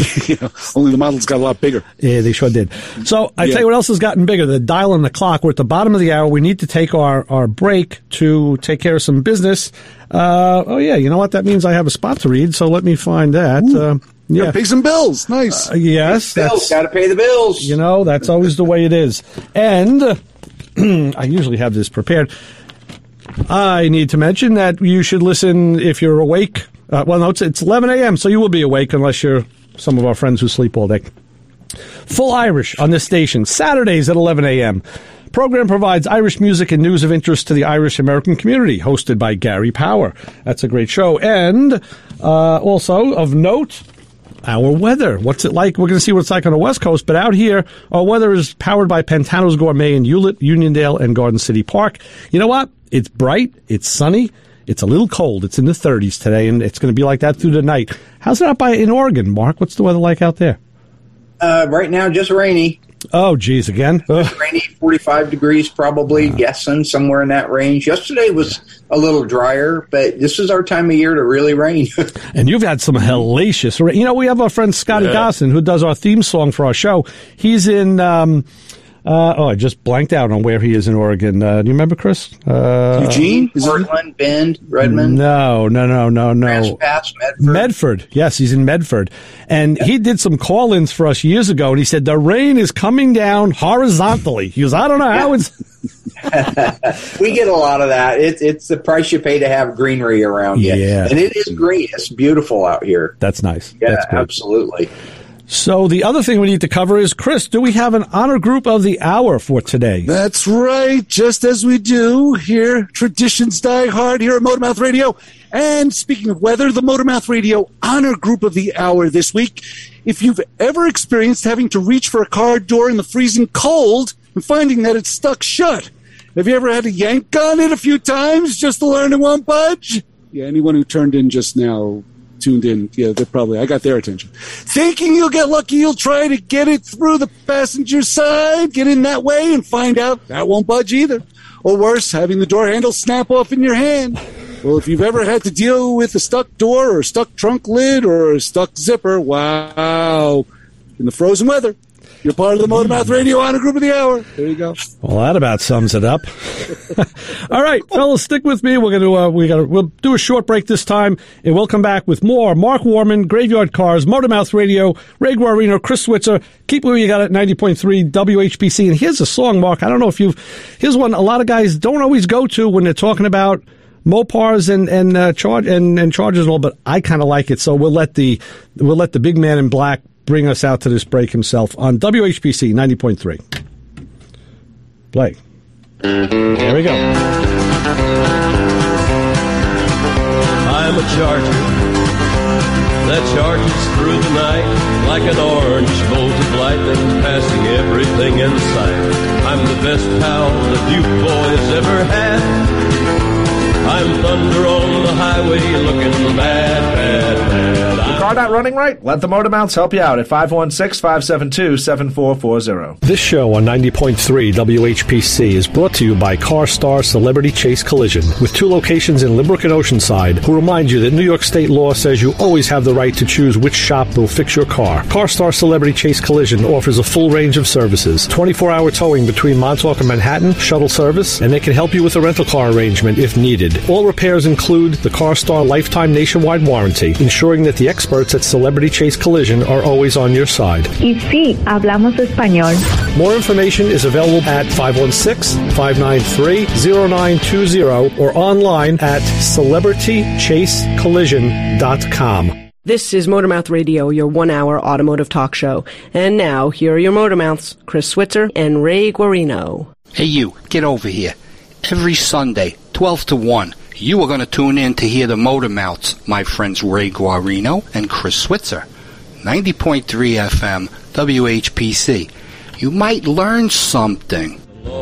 Speaker 4: the models got a lot bigger.
Speaker 3: Yeah, they sure did. So I tell you what else has gotten bigger, the dial and the clock. We're at the bottom of the hour. We need to take our break to take care of some business. You know what? That means I have a spot to read, so let me find that.
Speaker 4: Yeah, pay some bills. Nice.
Speaker 3: Yes.
Speaker 5: Bills, got to pay the bills.
Speaker 3: That's always the way it is. And I usually have this prepared. I need to mention that you should listen if you're awake. Well, no, it's 11 a.m., so you will be awake unless you're some of our friends who sleep all day. Full Irish on this station, Saturdays at 11 a.m. Program provides Irish music and news of interest to the Irish American community, hosted by Gary Power. That's a great show. And also, of note, our weather. What's it like? We're going to see what it's like on the West Coast, but out here, our weather is powered by Pantano's Gourmet in Hewlett, Uniondale, and Garden City Park. You know what? It's bright, it's sunny, it's a little cold. It's in the 30s today, and it's going to be like that through the night. How's it out in Oregon, Mark? What's the weather like out there?
Speaker 5: Right now, just rainy.
Speaker 3: Oh, geez, again?
Speaker 5: Rainy, 45 degrees probably, guessing somewhere in that range. Yesterday was a little drier, but this is our time of year to really rain.
Speaker 3: And you've had some hellacious rain. You know, we have our friend Scotty Gosson, who does our theme song for our show. He's in... I just blanked out on where he is in Oregon. Do you remember, Chris?
Speaker 4: Eugene?
Speaker 5: Portland, Bend, Redmond?
Speaker 3: No.
Speaker 5: Grants Pass,
Speaker 3: Medford. Yes, he's in Medford. And he did some call-ins for us years ago, and he said, the rain is coming down horizontally. He goes, I don't know how it's...
Speaker 5: We get a lot of that. It's the price you pay to have greenery around you.
Speaker 3: Yeah.
Speaker 5: And it is green. It's beautiful out here.
Speaker 3: That's nice.
Speaker 5: Yeah,
Speaker 3: That's good.
Speaker 5: Absolutely.
Speaker 3: So the other thing we need to cover is, Chris, do we have an honor group of the hour for today?
Speaker 4: That's right, just as we do here. Traditions die hard here at Motormouth Radio. And speaking of weather, the Motormouth Radio honor group of the hour this week. If you've ever experienced having to reach for a car door in the freezing cold and finding that it's stuck shut, have you ever had to yank on it a few times just to learn it won't budge? Yeah, anyone who turned in just now tuned in. Yeah, they're probably, I got their attention. Thinking you'll get lucky, you'll try to get it through the passenger side, get in that way, and find out that won't budge either. Or worse, having the door handle snap off in your hand. Well, if you've ever had to deal with a stuck door or a stuck trunk lid or a stuck zipper, wow, in the frozen weather, you're part of the Motormouth Radio honor group of the hour. There you go.
Speaker 3: Well, that about sums it up. All right, fellas, stick with me. We'll do a short break this time, and we'll come back with more. Mark Warman, Graveyard Cars, Motormouth Radio, Ray Guarino, Chris Switzer. Keep where you got it, 90.3 WHPC. And here's a song, Mark. I don't know if here's one a lot of guys don't always go to when they're talking about Mopars and Chargers and all, but I kind of like it. So we'll let the big man in black bring us out to this break himself on WHPC 90.3. Play. There we go.
Speaker 6: I'm a Charger that charges through the night like an orange bolt of lightning, passing everything in sight. I'm the best pal that you boys ever had. I'm thunder on the highway looking mad, mad, mad.
Speaker 7: Your car not running right? Let the Motormounts help you out at 516-572-7440.
Speaker 3: This show on 90.3 WHPC is brought to you by CarStar Celebrity Chase Collision, with 2 locations in Limerick and Oceanside, who remind you that New York state law says you always have the right to choose which shop will fix your car. CarStar Celebrity Chase Collision offers a full range of services, 24-hour towing between Montauk and Manhattan, shuttle service, and they can help you with a rental car arrangement if needed. All repairs include the CarStar Lifetime Nationwide Warranty, ensuring that the experts at Celebrity Chase Collision are always on your side.
Speaker 8: Y sí, hablamos español.
Speaker 3: More information is available at 516-593-0920 or online at celebritychasecollision.com.
Speaker 9: This is Motormouth Radio, your 1-hour automotive talk show. And now, here are your Motormouths, Chris Switzer and Ray Guarino.
Speaker 10: Hey you, get over here. Every Sunday, 12 to 1, you are going to tune in to hear the Motormouths, my friends Ray Guarino and Chris Switzer. 90.3 FM, WHPC. You might learn something.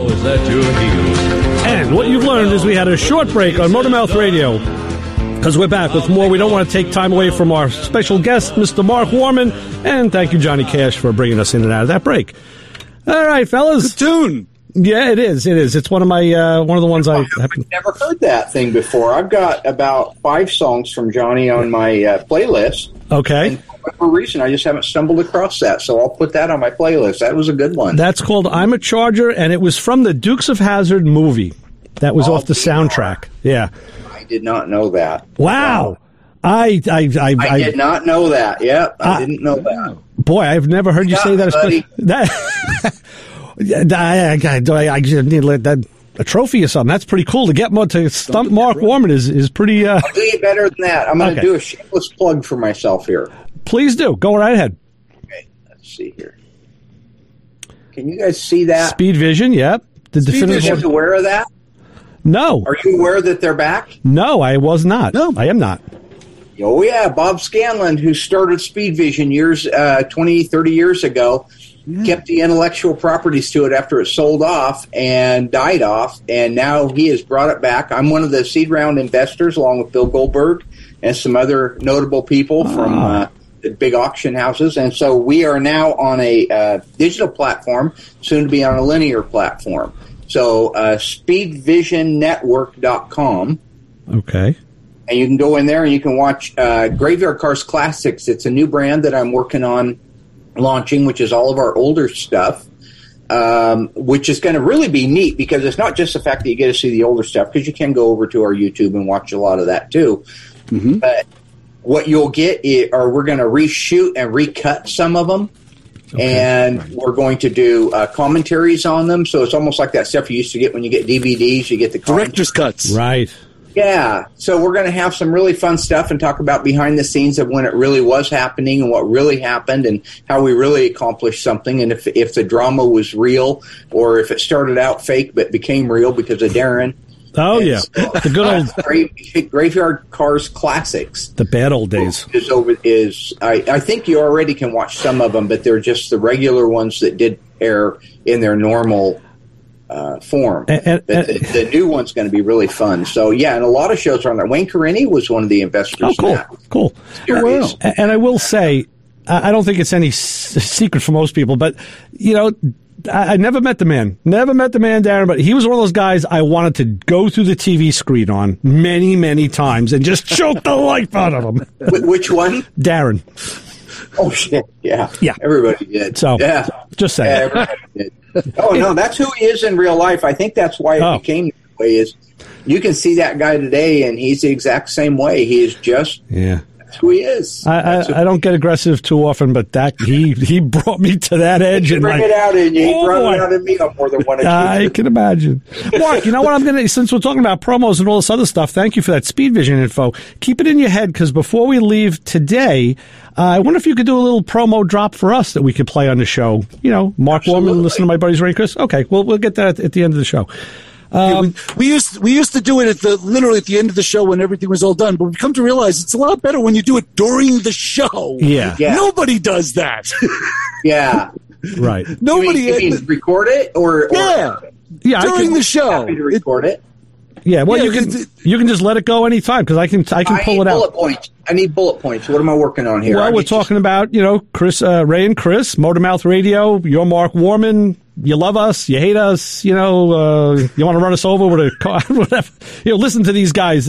Speaker 3: And what you've learned is we had a short break on Motormouth Radio, because we're back with more. We don't want to take time away from our special guest, Mr. Mark Warman, and thank you, Johnny Cash, for bringing us in and out of that break. All right, fellas.
Speaker 4: Good tune.
Speaker 3: Yeah, it is. It is. It's one of my one of the ones I've
Speaker 5: never heard that thing before. I've got about 5 songs from Johnny on my playlist.
Speaker 3: Okay.
Speaker 5: And for whatever reason, I just haven't stumbled across that, so I'll put that on my playlist. That was a good one.
Speaker 3: That's called "I'm a Charger," and it was from the Dukes of Hazzard movie. That was off the soundtrack. Yeah.
Speaker 5: I did not know that.
Speaker 3: Wow. I
Speaker 5: did not know that. Yeah, I didn't know that.
Speaker 3: Boy, I've never heard you say that. a trophy or something. That's pretty cool to get to stump Mark Warman is pretty.
Speaker 5: I'll do you better than that. I'm going to
Speaker 3: Okay.
Speaker 5: do a shameless plug for myself here.
Speaker 3: Please do. Go right ahead.
Speaker 5: Okay, let's see here. Can you guys see that?
Speaker 3: Speed Vision, yep. The
Speaker 5: Are you
Speaker 3: definitive.
Speaker 5: aware of that?
Speaker 3: No.
Speaker 5: Are you aware that they're back?
Speaker 3: No, I was not. No. I am not.
Speaker 5: Oh, yeah. Bob Scanlon, who started Speed Vision 20, 30 years ago, kept the intellectual properties to it after it sold off and died off, and now he has brought it back. I'm one of the seed round investors, along with Bill Goldberg and some other notable people from the big auction houses, and so we are now on a digital platform, soon to be on a linear platform. So speedvisionnetwork.com.
Speaker 3: Okay.
Speaker 5: And you can go in there and you can watch Graveyard Cars Classics. It's a new brand that I'm working on launching, which is all of our older stuff, which is going to really be neat because it's not just the fact that you get to see the older stuff, because you can go over to our YouTube and watch a lot of that too. Mm-hmm. But what you'll get are we're going to reshoot and recut some of them. Okay. And we're going to do commentaries on them. So it's almost like that stuff you used to get when you get DVDs. You get the
Speaker 4: director's cuts.
Speaker 3: Right.
Speaker 5: Yeah. So we're going to have some really fun stuff and talk about behind the scenes of when it really was happening and what really happened and how we really accomplished something. And if the drama was real or if it started out fake but became real because of Darren.
Speaker 3: Oh, yeah. The good old
Speaker 5: Graveyard Cars Classics.
Speaker 3: The bad old days.
Speaker 5: I think you already can watch some of them, but they're just the regular ones that did air in their normal form. The new one's going to be really fun. So, yeah, and a lot of shows are on there. Wayne Carini was one of the investors.
Speaker 3: Oh, cool.
Speaker 5: In that.
Speaker 3: Cool.
Speaker 5: Wow.
Speaker 3: And I will say, I don't think it's any secret for most people, but, you know, I never met the man. Never met the man, Darren, but he was one of those guys I wanted to go through the TV screen on many, many times and just choke the life out of him.
Speaker 5: Which one?
Speaker 3: Darren.
Speaker 5: Oh, shit. Yeah.
Speaker 3: Yeah.
Speaker 5: Everybody did.
Speaker 3: So,
Speaker 5: yeah.
Speaker 3: Just saying.
Speaker 5: Yeah, everybody did. Oh, no, that's who he is in real life. I think that's why it became that way is you can see that guy today, and he's the exact same way. He is just... Yeah. Who he is.
Speaker 3: I don't get aggressive too often, but that he brought me to that edge.
Speaker 5: And bring it out in you. He brought it out in me on more than one occasion.
Speaker 3: I can imagine. Mark, you know what I'm going to, since we're talking about promos and all this other stuff, thank you for that Speed Vision info. Keep it in your head, because before we leave today, I wonder if you could do a little promo drop for us that we could play on the show. You know, Mark Warman, listen to my buddies Ray Chris. Okay, well, we'll get that at the end of the show.
Speaker 4: We used to do it literally at the end of the show when everything was all done, but we come to realize it's a lot better when you do it during the show.
Speaker 3: Yeah.
Speaker 4: Nobody does that.
Speaker 5: Yeah.
Speaker 3: Right.
Speaker 5: Nobody you mean record it or
Speaker 4: during the show.
Speaker 5: Happy to record it.
Speaker 3: Yeah, well, you can just let it go anytime because I can pull it out.
Speaker 5: Bullet points. I need bullet points. What am I working on here?
Speaker 3: Well, we're talking about Chris, Ray and Chris, Motormouth Radio. You're Mark Warman. You love us. You hate us. You want to run us over with a car, whatever. Listen to these guys.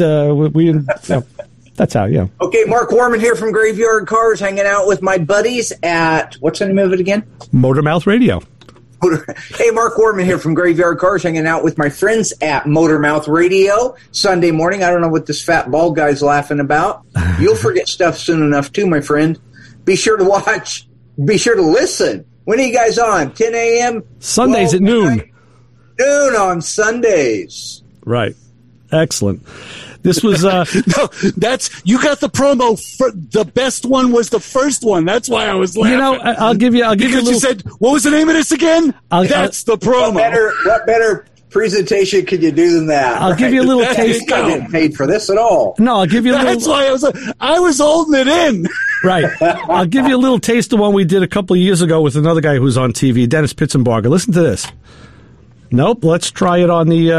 Speaker 3: That's how. Yeah.
Speaker 5: Okay, Mark Warman here from Graveyard Cars, hanging out with my buddies at what's the name of it again?
Speaker 3: Motormouth Radio.
Speaker 5: Hey, Mark Warman here from Graveyard Cars, hanging out with my friends at Motormouth Radio. Sunday morning, I don't know what this fat bald guy's laughing about. You'll forget stuff soon enough, too, my friend. Be sure to watch. Be sure to listen. When are you guys on? 10 a.m.?
Speaker 3: Sundays at noon.
Speaker 5: Noon on Sundays.
Speaker 3: Right. Excellent. This was
Speaker 4: no. You got the promo. The best one was the first one. That's why I was laughing.
Speaker 3: I'll give you a little.
Speaker 4: You said, what was the name of this again? That's the promo.
Speaker 5: What better presentation could you do than that?
Speaker 3: I'll give you a little taste.
Speaker 5: I didn't get paid for this at all.
Speaker 3: No, I'll give you a little.
Speaker 4: That's why I was holding it in.
Speaker 3: Right. I'll give you a little taste of one we did a couple of years ago with another guy who's on TV, Dennis Pitzenbarger. Listen to this. Nope. Let's try it on the.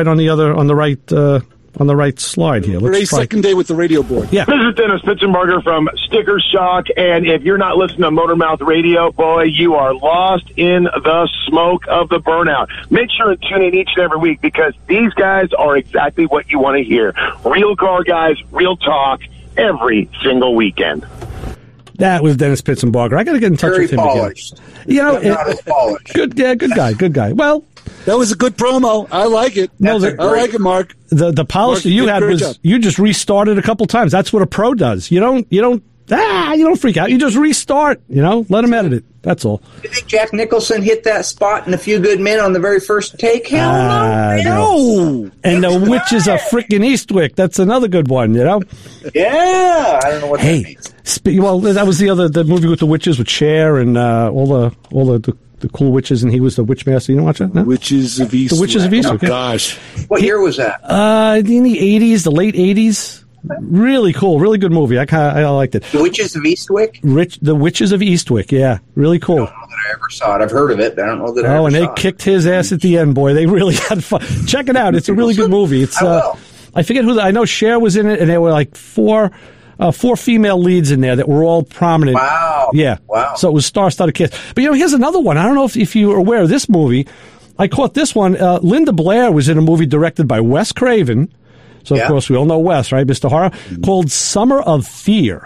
Speaker 3: On the right slide here.
Speaker 4: Let's try. Second day with the radio board.
Speaker 3: Yeah.
Speaker 11: This is Dennis Pitzenbarger from Sticker Shock, and if you're not listening to Motormouth Radio, boy, you are lost in the smoke of the burnout. Make sure to tune in each and every week because these guys are exactly what you want to hear. Real car guys, real talk, every single weekend.
Speaker 3: That was Dennis Pitzenbarger. I got to get in touch with him
Speaker 5: polished.
Speaker 3: Again.
Speaker 5: Not as polished.
Speaker 3: Good guy. Well,
Speaker 4: that was a good promo. I like it. I like it, Mark.
Speaker 3: The polish that you had was you just restarted a couple times. That's what a pro does. You don't you don't freak out. You just restart, let him edit it. That's all.
Speaker 5: You think Jack Nicholson hit that spot in A Few Good Men on the very first take? Hell no.
Speaker 3: And The Witches of frickin' Eastwick. That's another good one,
Speaker 5: Yeah. I don't know what that means.
Speaker 3: Well, that was the movie with the witches with Cher and all the cool witches, and he was the witch master. You don't watch that? No?
Speaker 4: Witches of Eastwick.
Speaker 3: The Witches of Eastwick.
Speaker 4: Oh, gosh.
Speaker 5: What year was that?
Speaker 3: In the 80s, the late 80s. Really cool, really good movie. I liked it.
Speaker 5: The Witches of Eastwick?
Speaker 3: The Witches of Eastwick, yeah. Really cool.
Speaker 5: I don't know that I ever saw it. I've heard of it, but I don't know that I ever saw it.
Speaker 3: Oh, and they kicked his ass at the end, boy. They really had fun. Check it out. It's a really good movie. It's I forget who. I know Cher was in it, and there were like four female leads in there that were all prominent.
Speaker 5: Wow.
Speaker 3: Yeah.
Speaker 5: Wow.
Speaker 3: So it was star-studded cast. But, here's another one. I don't know if you are aware of this movie. I caught this one. Linda Blair was in a movie directed by Wes Craven. So, of course, we all know Wes, right, Mr. Horror? Called Summer of Fear.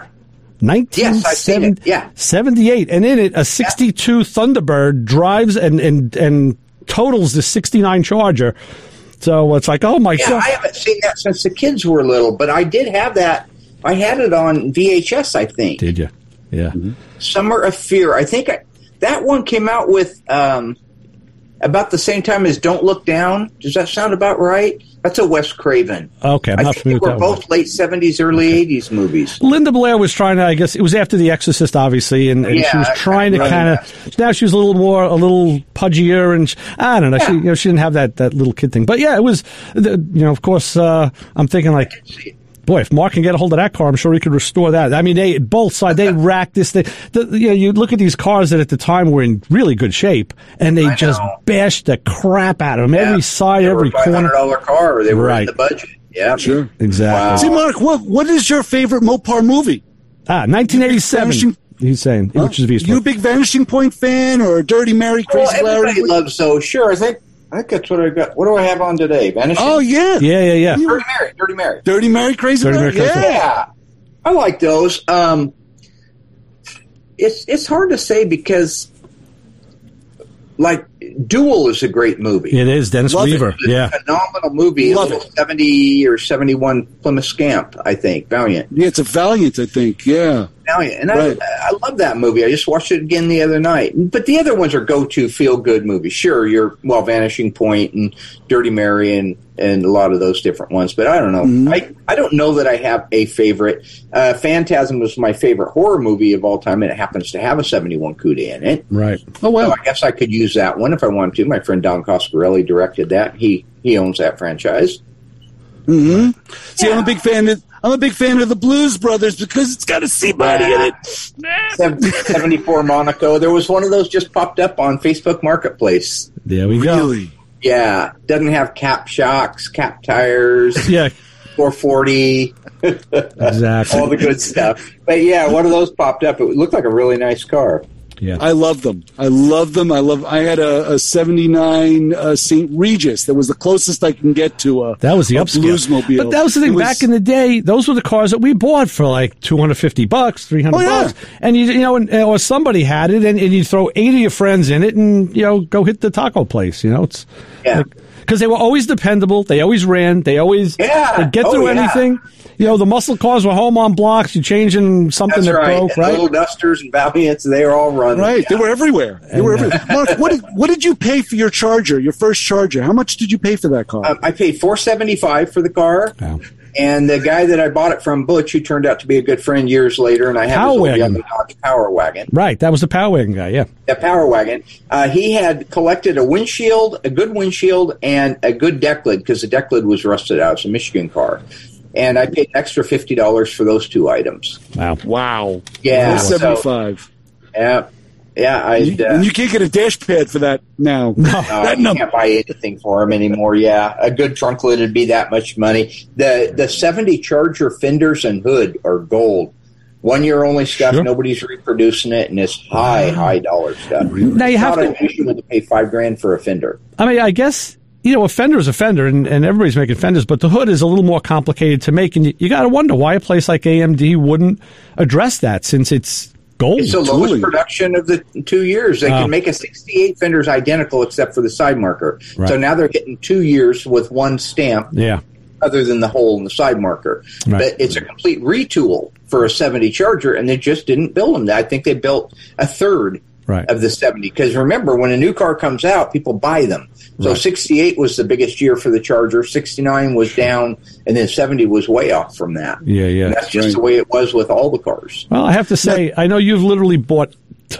Speaker 3: 1978. And in it, a 62 Thunderbird drives and totals the 69 Charger. So it's like, oh, my God.
Speaker 5: I haven't seen that since the kids were little, but I did have that. I had it on VHS, I think.
Speaker 3: Did you? Yeah.
Speaker 5: Mm-hmm. Summer of Fear. I think that one came out with about the same time as Don't Look Down. Does that sound about right? That's a Wes Craven.
Speaker 3: Okay, I'm not familiar with that.
Speaker 5: They were both late 70s, early 80s movies.
Speaker 3: Linda Blair was trying to, I guess, it was after The Exorcist, obviously, and she was trying to kind of, now she was a little pudgier, and I don't know, she didn't have that little kid thing. But yeah, it was, of course, I'm thinking like, boy, if Mark can get a hold of that car, I'm sure he could restore that. I mean, both sides, they racked this thing. You look at these cars that at the time were in really good shape, and they just bashed the crap out of them. Every side, every corner.
Speaker 5: $500 car. They were in the budget. Yeah,
Speaker 4: sure.
Speaker 3: Exactly.
Speaker 4: Wow. See, Mark, what is your favorite Mopar movie?
Speaker 3: 1987. He's saying, which is Eastwick.
Speaker 4: You a big Vanishing Point fan or Dirty Mary, Crazy Larry?
Speaker 5: Everybody loves those. Sure, I think that's what I got. What do I have on today? Vanishing?
Speaker 4: Oh, yeah.
Speaker 3: Yeah.
Speaker 5: Dirty Mary.
Speaker 4: Dirty Mary, Crazy Larry?
Speaker 5: Yeah. I like those. It's hard to say because, like, Duel is a great movie.
Speaker 3: It is. Dennis Weaver.
Speaker 5: It's a phenomenal movie.
Speaker 4: Love
Speaker 5: it. 70 or 71 Plymouth Scamp, I think. Valiant.
Speaker 4: Yeah, it's a Valiant, I think. Yeah.
Speaker 5: Valiant. And I love that movie. I just watched it again the other night. But the other ones are go-to feel-good movies. Sure, Vanishing Point and Dirty Mary and a lot of those different ones. But I don't know. Mm-hmm. I don't know that I have a favorite. Phantasm was my favorite horror movie of all time, and it happens to have a 71 Cuda in it.
Speaker 3: Right.
Speaker 4: Oh, well.
Speaker 5: So I guess I could use that one if I wanted to. My friend Don Coscarelli directed that. He owns that franchise.
Speaker 4: Mm-hmm. See, I'm a big fan of the Blues Brothers because it's got a C-body in it.
Speaker 5: 74 Monaco. There was one of those just popped up on Facebook Marketplace.
Speaker 3: There we go.
Speaker 4: Really?
Speaker 5: Yeah. Doesn't have cap shocks, cap tires.
Speaker 3: Yeah.
Speaker 5: 440.
Speaker 3: Exactly.
Speaker 5: All the good stuff. But yeah, one of those popped up. It looked like a really nice car.
Speaker 3: Yeah.
Speaker 4: I love them. I had a 79 St. Regis. That was the closest I can get to a
Speaker 3: that was the upscale
Speaker 4: Bluesmobile.
Speaker 3: But that was the thing. Back in the day, those were the cars that we bought for like $250, $300. And or somebody had it, and you throw 8 of your friends in it, and go hit the taco place. It's because they were always dependable. They always ran. They always they'd get through anything. The muscle cars were home on blocks. You changing something that broke, right?
Speaker 5: Little Dusters and Valiants, they were all running.
Speaker 4: Right, they were everywhere. Mark, what did you pay for your Charger, your first Charger? How much did you pay for that car?
Speaker 5: I paid $475 for the car. Wow. And the guy that I bought it from, Butch, who turned out to be a good friend years later, and I had his young Dodge Power Wagon.
Speaker 3: Right, that was the Power Wagon guy, yeah.
Speaker 5: The Power Wagon. He had collected a windshield, a good windshield, and a good deck lid, because the deck lid was rusted out. It's a Michigan car. And I paid an extra $50 for those 2 items.
Speaker 4: Wow.
Speaker 5: Yeah.
Speaker 4: $75.
Speaker 5: Yeah. Yeah,
Speaker 4: and you can't get a dash pad for that now.
Speaker 5: No, you can't buy anything for them anymore. Yeah, a good trunk lid would be that much money. The 70 Charger fenders and hood are gold. 1 year only stuff. Sure. Nobody's reproducing it, and it's high dollar stuff.
Speaker 3: Now you have
Speaker 5: to pay $5,000 for a fender.
Speaker 3: I mean, I guess a fender is a fender, and everybody's making fenders, but the hood is a little more complicated to make, and you got to wonder why a place like AMD wouldn't address that, since it's gold.
Speaker 5: It's the lowest production of the 2 years. They can make a 68 fenders identical except for the side marker. Right. So now they're getting 2 years with one stamp.
Speaker 3: Yeah.
Speaker 5: Other than the hole in the side marker. Right. But it's a complete retool for a 70 Charger, and they just didn't build them. I think they built a third of the 70. Because remember, when a new car comes out, people buy them. So 68 was the biggest year for the Charger. 69 was down, and then 70 was way off from that.
Speaker 3: Yeah.
Speaker 5: And that's just the way it was with all the cars.
Speaker 3: Well, I have to say, I know you've literally bought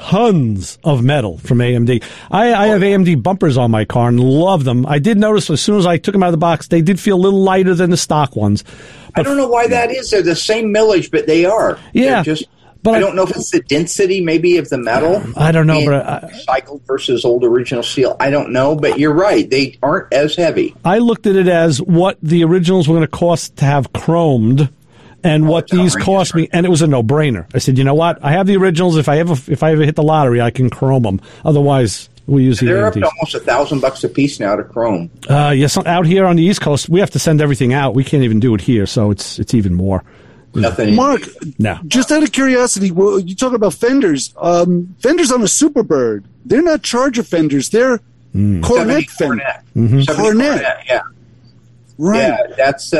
Speaker 3: tons of metal from AMD. I have AMD bumpers on my car and love them. I did notice as soon as I took them out of the box, they did feel a little lighter than the stock ones. But
Speaker 5: I don't know why that is. They're the same millage, but they are.
Speaker 3: Yeah.
Speaker 5: But I don't know if it's the density, maybe, of the metal.
Speaker 3: I don't know, but
Speaker 5: recycled versus old original steel. I don't know, but you're right; they aren't as heavy.
Speaker 3: I looked at it as what the originals were going to cost to have chromed, and what these cost me, and it was a no-brainer. I said, you know what? I have the originals. If I ever hit the lottery, I can chrome them. Otherwise, we use
Speaker 5: They're
Speaker 3: AMDs.
Speaker 5: up to almost $1,000 a piece now to chrome.
Speaker 3: Yes, out here on the East Coast, we have to send everything out. We can't even do it here, so it's even more.
Speaker 5: Nothing.
Speaker 4: Mark,
Speaker 3: no.
Speaker 4: Just out of curiosity, well, you talk about fenders. Fenders on a Superbird, they're not Charger fenders. They're Cornet fenders.
Speaker 5: Cornet, yeah.
Speaker 4: Right.
Speaker 5: Yeah, that's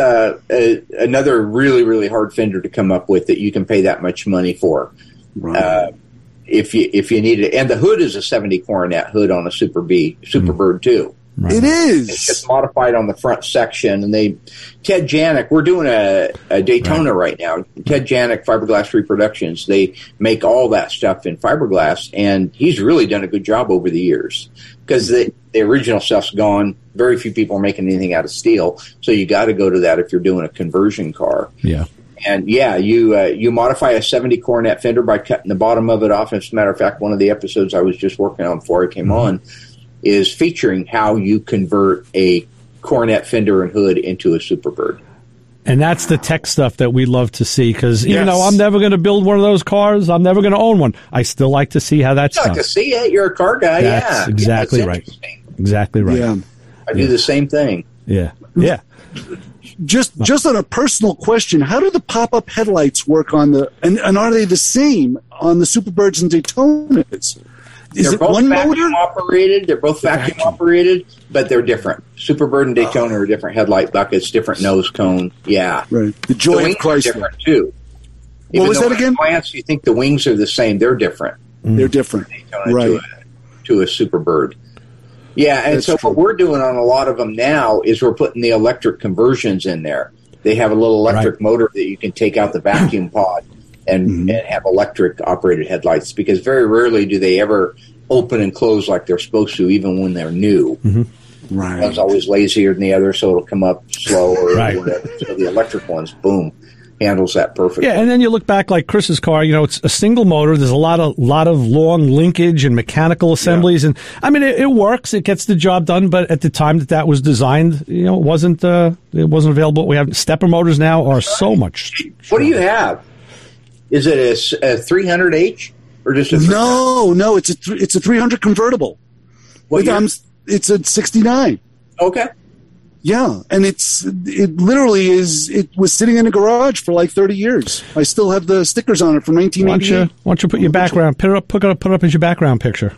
Speaker 5: another really, really hard fender to come up with that you can pay that much money for.
Speaker 4: Right.
Speaker 5: If you need it. And the hood is a 70 Coronet hood on a Superbird too.
Speaker 4: Right. It is.
Speaker 5: It's just modified on the front section. And Ted Janik, we're doing a Daytona right now. Ted Janik, Fiberglass Reproductions, they make all that stuff in fiberglass, and he's really done a good job over the years because the original stuff's gone. Very few people are making anything out of steel, so you got to go to that if you're doing a conversion car.
Speaker 3: Yeah.
Speaker 5: And you modify a 70 Coronet fender by cutting the bottom of it off. As a matter of fact, one of the episodes I was just working on before I came on is featuring how you convert a Coronet fender and hood into a Superbird.
Speaker 3: And that's the tech stuff that we love to see because even though I'm never going to build one of those cars, I'm never going to own one, I still like to see how that's done.
Speaker 5: You like to see it. You're a car guy,
Speaker 3: that's exactly right. Exactly right.
Speaker 4: Yeah.
Speaker 5: I do the same thing.
Speaker 3: Yeah. Yeah.
Speaker 4: Just on a personal question, how do the pop-up headlights work on and are they the same on the Superbirds and Daytonas? Is it one motor?
Speaker 5: Operated. They're both vacuum operated, but they're different. Superbird and Daytona are different headlight buckets, different nose cone. Yeah,
Speaker 4: right. The Joy of Chrysler
Speaker 5: different too.
Speaker 4: What was that again?
Speaker 5: At a glance, you think the wings are the same. They're different.
Speaker 4: They're different, right?
Speaker 5: To a Superbird. Yeah, and so what we're doing on a lot of them now is we're putting the electric conversions in there. They have a little electric motor that you can take out the vacuum pod and have electric operated headlights because very rarely do they ever open and close like they're supposed to, even when they're new.
Speaker 4: Right.
Speaker 5: One's always lazier than the other, so it'll come up slow or whatever. So the electric ones, boom, handles that perfectly.
Speaker 3: Yeah, and then you look back like Chris's car, it's a single motor. There's a lot of long linkage and mechanical assemblies. And I mean, it works. It gets the job done. But at the time that was designed, it wasn't available. We have stepper motors now are so much.
Speaker 5: What do you have? Is it a 300H or just a 300?
Speaker 4: No, it's a 300 convertible. It's a 69.
Speaker 5: Okay.
Speaker 4: Yeah, and it literally is. It was sitting in a garage for like 30 years. I still have the stickers on it from 1988.
Speaker 3: Why don't you put your background? Put it up as your background picture.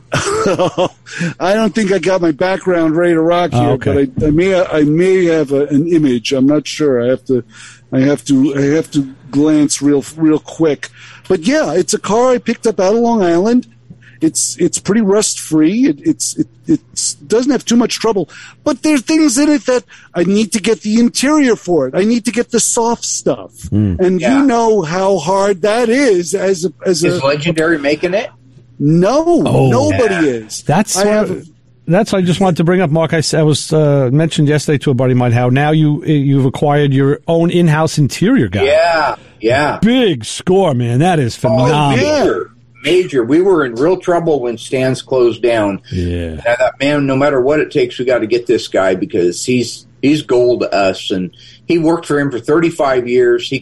Speaker 4: I don't think I got my background ready to rock here,
Speaker 3: okay.
Speaker 4: But I may have an image. I'm not sure. I have to glance real quick. But yeah, it's a car I picked up out of Long Island. It's pretty rust free. It doesn't have too much trouble, but there are things in it that I need to get the interior for it. I need to get the soft stuff, and you know how hard that is. Is
Speaker 5: Legendary making it?
Speaker 4: No, nobody is.
Speaker 3: That's what I just wanted to bring up, Mark. I was mentioned yesterday to a buddy of mine how now you've acquired your own in-house interior guy.
Speaker 5: Yeah.
Speaker 3: Big score, man. That is phenomenal.
Speaker 5: Major. We were in real trouble when Stan's closed down.
Speaker 3: Yeah.
Speaker 5: And I thought, man, no matter what it takes, we got to get this guy because he's gold to us. And he worked for him for 35 years.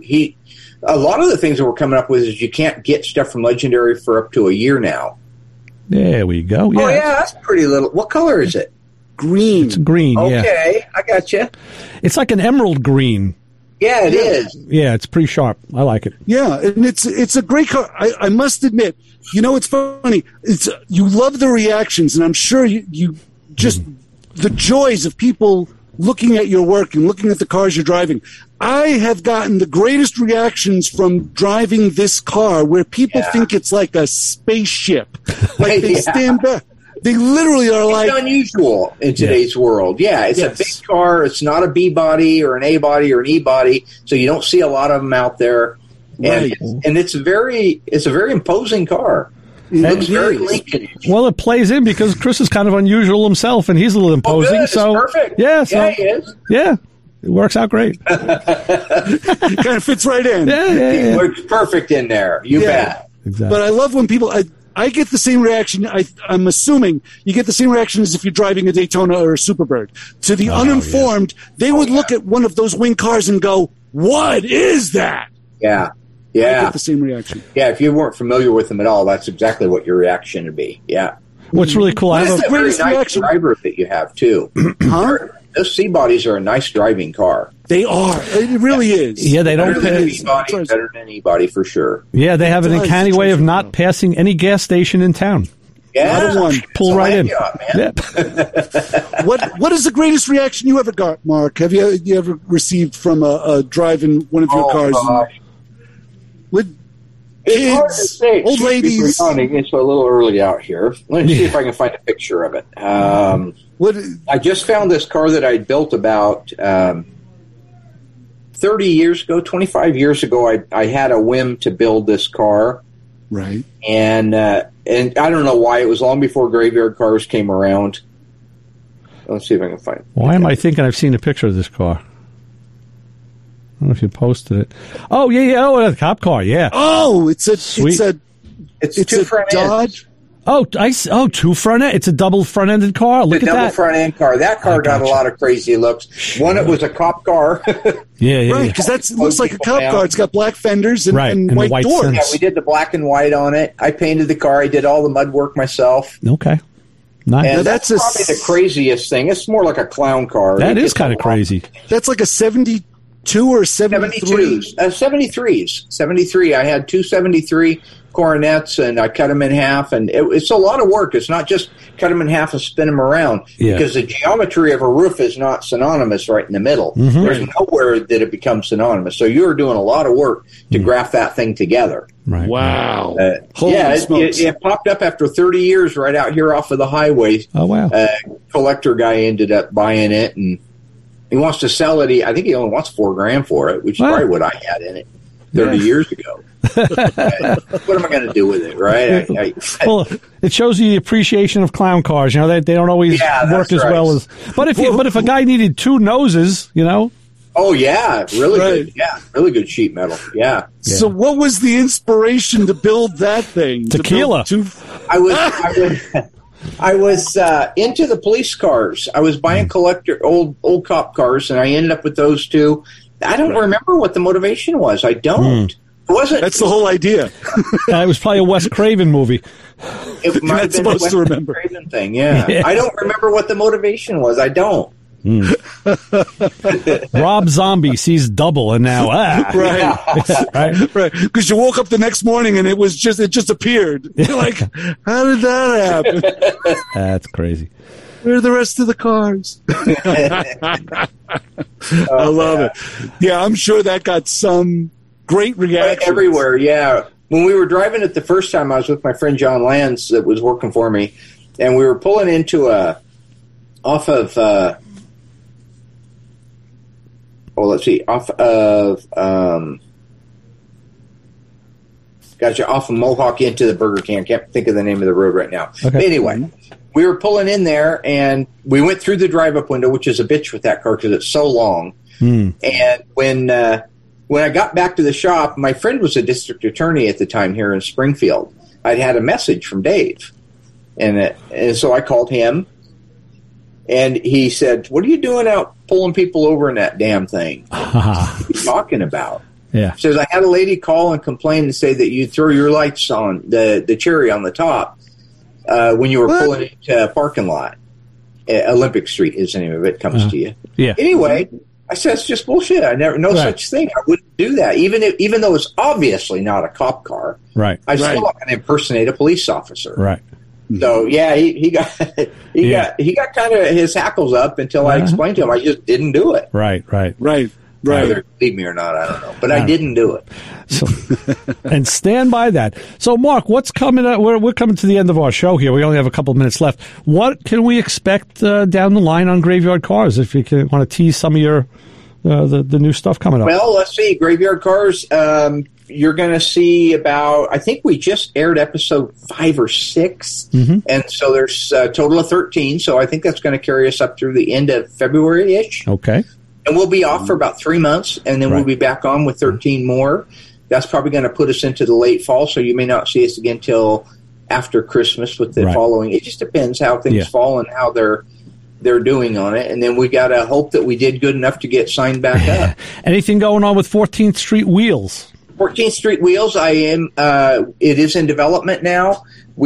Speaker 5: A lot of the things that we're coming up with is you can't get stuff from Legendary for up to a year now.
Speaker 3: There we go. Yeah.
Speaker 5: Oh, yeah, that's pretty little. What color is it?
Speaker 4: Green.
Speaker 3: It's green,
Speaker 5: Okay, I got you.
Speaker 3: It's like an emerald green.
Speaker 5: Yeah, it is.
Speaker 3: Yeah, it's pretty sharp. I like it.
Speaker 4: Yeah, and it's a great car. I must admit, it's funny. You love the reactions, and I'm sure you just the joys of people looking at your work and looking at the cars you're driving, I have gotten the greatest reactions from driving this car where people think it's like a spaceship. Like they stand back. They literally are
Speaker 5: it's unusual in today's world. Yeah, it's a big car. It's not a B body or an A body or an E body, so you don't see a lot of them out there. And, and it's a very imposing car. It looks very Lincoln-ish.
Speaker 3: Well, it plays in because Chris is kind of unusual himself, and he's a little imposing.
Speaker 5: Good.
Speaker 3: So
Speaker 5: it's perfect.
Speaker 3: Yeah, so,
Speaker 5: he is.
Speaker 3: Yeah, it works out great.
Speaker 4: Kind of fits right in.
Speaker 5: It works perfect in there. You bet.
Speaker 3: Exactly.
Speaker 4: But I love when people. I get the same reaction. I'm assuming you get the same reaction as if you're driving a Daytona or a Superbird. To the uninformed, they would look at one of those wing cars and go, "What is that?"
Speaker 5: Yeah.
Speaker 4: I get the same reaction.
Speaker 5: Yeah, if you weren't familiar with them at all, that's exactly what your reaction would be. Yeah.
Speaker 3: What's really cool, I have
Speaker 5: a very nice driver that you have, too. Those C-bodies are a nice driving car.
Speaker 4: They are. It really is.
Speaker 3: Yeah, they don't
Speaker 5: pass. Better than anybody, for sure.
Speaker 3: Yeah, they have an uncanny way of not passing any gas station in town.
Speaker 5: Yeah.
Speaker 3: Pull right in.
Speaker 4: What is the greatest reaction you ever got, Mark? Have you ever received from a drive in one of your cars? With
Speaker 5: it's hard to say.
Speaker 4: Old ladies.
Speaker 5: It's a little early out here. Let me see if I can find a picture of it. I just found this car that I built about 30 years ago, 25 years ago. I had a whim to build this car.
Speaker 4: Right.
Speaker 5: And I don't know why. It was long before graveyard cars came around. Let's see if I can find it.
Speaker 3: Why am I thinking I've seen a picture of this car? I don't know if you posted it. Oh, yeah. Oh, a cop car, yeah.
Speaker 4: Oh, it's a
Speaker 5: two front
Speaker 4: Dodge.
Speaker 3: Two front end. It's a double front-ended car. Look at that.
Speaker 5: Double front-end car. That car got a lot of crazy looks. One, it was a cop car.
Speaker 4: Right, because that looks like a cop car. It's got black fenders and white doors.
Speaker 5: Yeah, we did the black and white on it. I painted the car. I did all the mud work myself.
Speaker 3: Okay. Nice.
Speaker 5: And that's probably the craziest thing. It's more like a clown car.
Speaker 3: That is kind of crazy.
Speaker 4: That's like a 72 or 73?
Speaker 5: 73s. 73. I had two 73 Coronets, and I cut them in half, and it's a lot of work. It's not just cut them in half and spin them around, because the geometry of a roof is not synonymous right in the middle. Mm-hmm. There's nowhere that it becomes synonymous. So you're doing a lot of work to graft that thing together.
Speaker 3: Right.
Speaker 4: Wow.
Speaker 5: It popped up after 30 years right out here off of the highway.
Speaker 3: Oh, wow.
Speaker 5: Collector guy ended up buying it, and he wants to sell it. I think he only wants $4,000 for it, which is probably what I had in it 30 years ago. What am I going to do with it, right?
Speaker 3: Well, it shows you the appreciation of clown cars. You know, they don't always work as well as. But if a guy needed two noses, you know.
Speaker 5: Oh yeah, really good. Yeah, really good sheet metal. Yeah.
Speaker 4: So, what was the inspiration to build that thing?
Speaker 3: Tequila.
Speaker 5: I was into the police cars. I was buying old cop cars, and I ended up with those two. I don't remember what the motivation was. I don't.
Speaker 4: That's the whole idea.
Speaker 3: It was probably a Wes Craven movie.
Speaker 5: It might have been a Wes Craven thing, yeah. I don't remember what the motivation was. I don't.
Speaker 3: Rob Zombie sees double, and now
Speaker 4: right, because you woke up the next morning and it just appeared. You're like, how did that happen?
Speaker 3: That's crazy.
Speaker 4: Where are the rest of the cars? I love it. Yeah, I'm sure that got some great reaction
Speaker 5: everywhere. Yeah, when we were driving it the first time, I was with my friend John Lands that was working for me, and we were pulling into off of Mohawk into the Burger King. I can't think of the name of the road right now. Okay. But anyway, we were pulling in there, and we went through the drive-up window, which is a bitch with that car because it's so long. And when I got back to the shop, my friend was a district attorney at the time here in Springfield. I'd had a message from Dave, and so I called him, and he said, "What are you doing out pulling people over in that damn thing? What are you talking about?"
Speaker 3: Yeah.
Speaker 5: He says, "I had a lady call and complain and say that you throw your lights on the cherry on the top when you were pulling into a parking lot. Olympic Street is the name of it. Comes to you.
Speaker 3: Yeah.
Speaker 5: Anyway." I said, it's just bullshit. I never, such thing. I wouldn't do that. Even though it's obviously not a cop car.
Speaker 3: Right.
Speaker 5: I'm still not going to impersonate a police officer.
Speaker 3: Right.
Speaker 5: So yeah, he got kind of his hackles up until I explained to him I just didn't do it.
Speaker 3: Right.
Speaker 5: Whether believe me or not, I don't know, but I didn't do it.
Speaker 3: So, and stand by that. So, Mark, what's coming up? We're coming to the end of our show here. We only have a couple of minutes left. What can we expect down the line on Graveyard Cars? If you want to tease some of your the new stuff coming up.
Speaker 5: Well, let's see. Graveyard Cars. You're going to see about. I think we just aired episode 5 or 6, and so there's a total of 13. So I think that's going to carry us up through the end of February-ish.
Speaker 3: Okay.
Speaker 5: And we'll be off for about 3 months, and then we'll be back on with 13 more. That's probably going to put us into the late fall, so you may not see us again till after Christmas with the following. It just depends how things fall and how they're doing on it. And then we got to hope that we did good enough to get signed back up.
Speaker 3: Anything going on with 14th Street Wheels?
Speaker 5: 14th Street Wheels, it is in development now.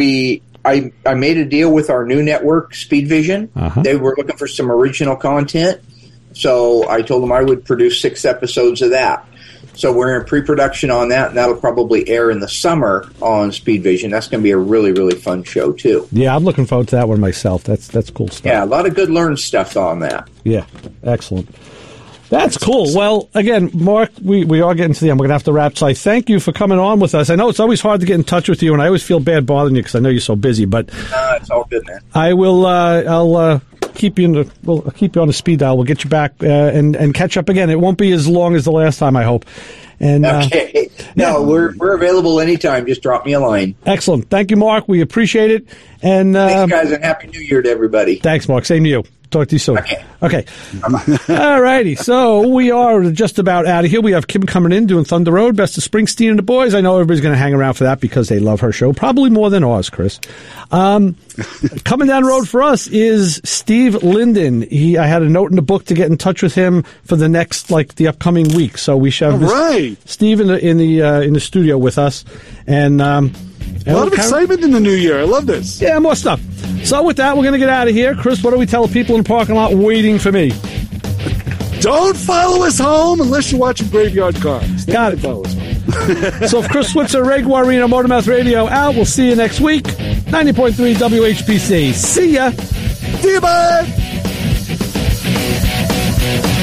Speaker 5: I made a deal with our new network, Speed Vision. They were looking for some original content. So I told them I would produce 6 episodes of that. So we're in pre-production on that, and that'll probably air in the summer on Speed Vision. That's going to be a really, really fun show, too.
Speaker 3: Yeah, I'm looking forward to that one myself. That's cool stuff.
Speaker 5: Yeah, a lot of good learned stuff on that.
Speaker 3: Yeah, excellent. That's cool. Well, again, Mark, we are getting to the end. We're going to have to wrap. So I thank you for coming on with us. I know it's always hard to get in touch with you, and I always feel bad bothering you because I know you're so busy. But
Speaker 5: it's all good, man.
Speaker 3: I will. I'll keep you we'll keep you on the speed dial. We'll get you back and catch up again. It won't be as long as the last time, I hope. And
Speaker 5: okay. No, we're available anytime. Just drop me a line.
Speaker 3: Excellent. Thank you, Mark. We appreciate it. And
Speaker 5: thanks, guys, and Happy New Year to everybody.
Speaker 3: Thanks, Mark. Same to you. Talk to you soon. Okay.
Speaker 5: Bye-bye.
Speaker 3: All righty. So we are just about out of here. We have Kim coming in doing Thunder Road, Best of Springsteen and the Boys. I know everybody's going to hang around for that because they love her show, probably more than ours, Chris. Coming down the road for us is Steve Linden. I had a note in the book to get in touch with him for the next, the upcoming week. So we shall have Steve in the studio with us, and a
Speaker 4: lot of excitement in the new year. I love this.
Speaker 3: Yeah, more stuff. So with that, we're going to get out of here. Chris, what do we tell people in the parking lot waiting for me?
Speaker 4: Don't follow us home unless you're watching Graveyard Cars.
Speaker 3: Got it.
Speaker 4: Follow us home.
Speaker 3: So Chris Switzer, Ray Guarino, Motormouth Radio out. We'll see you next week. 90.3 WHPC. See ya.
Speaker 4: See you, bud.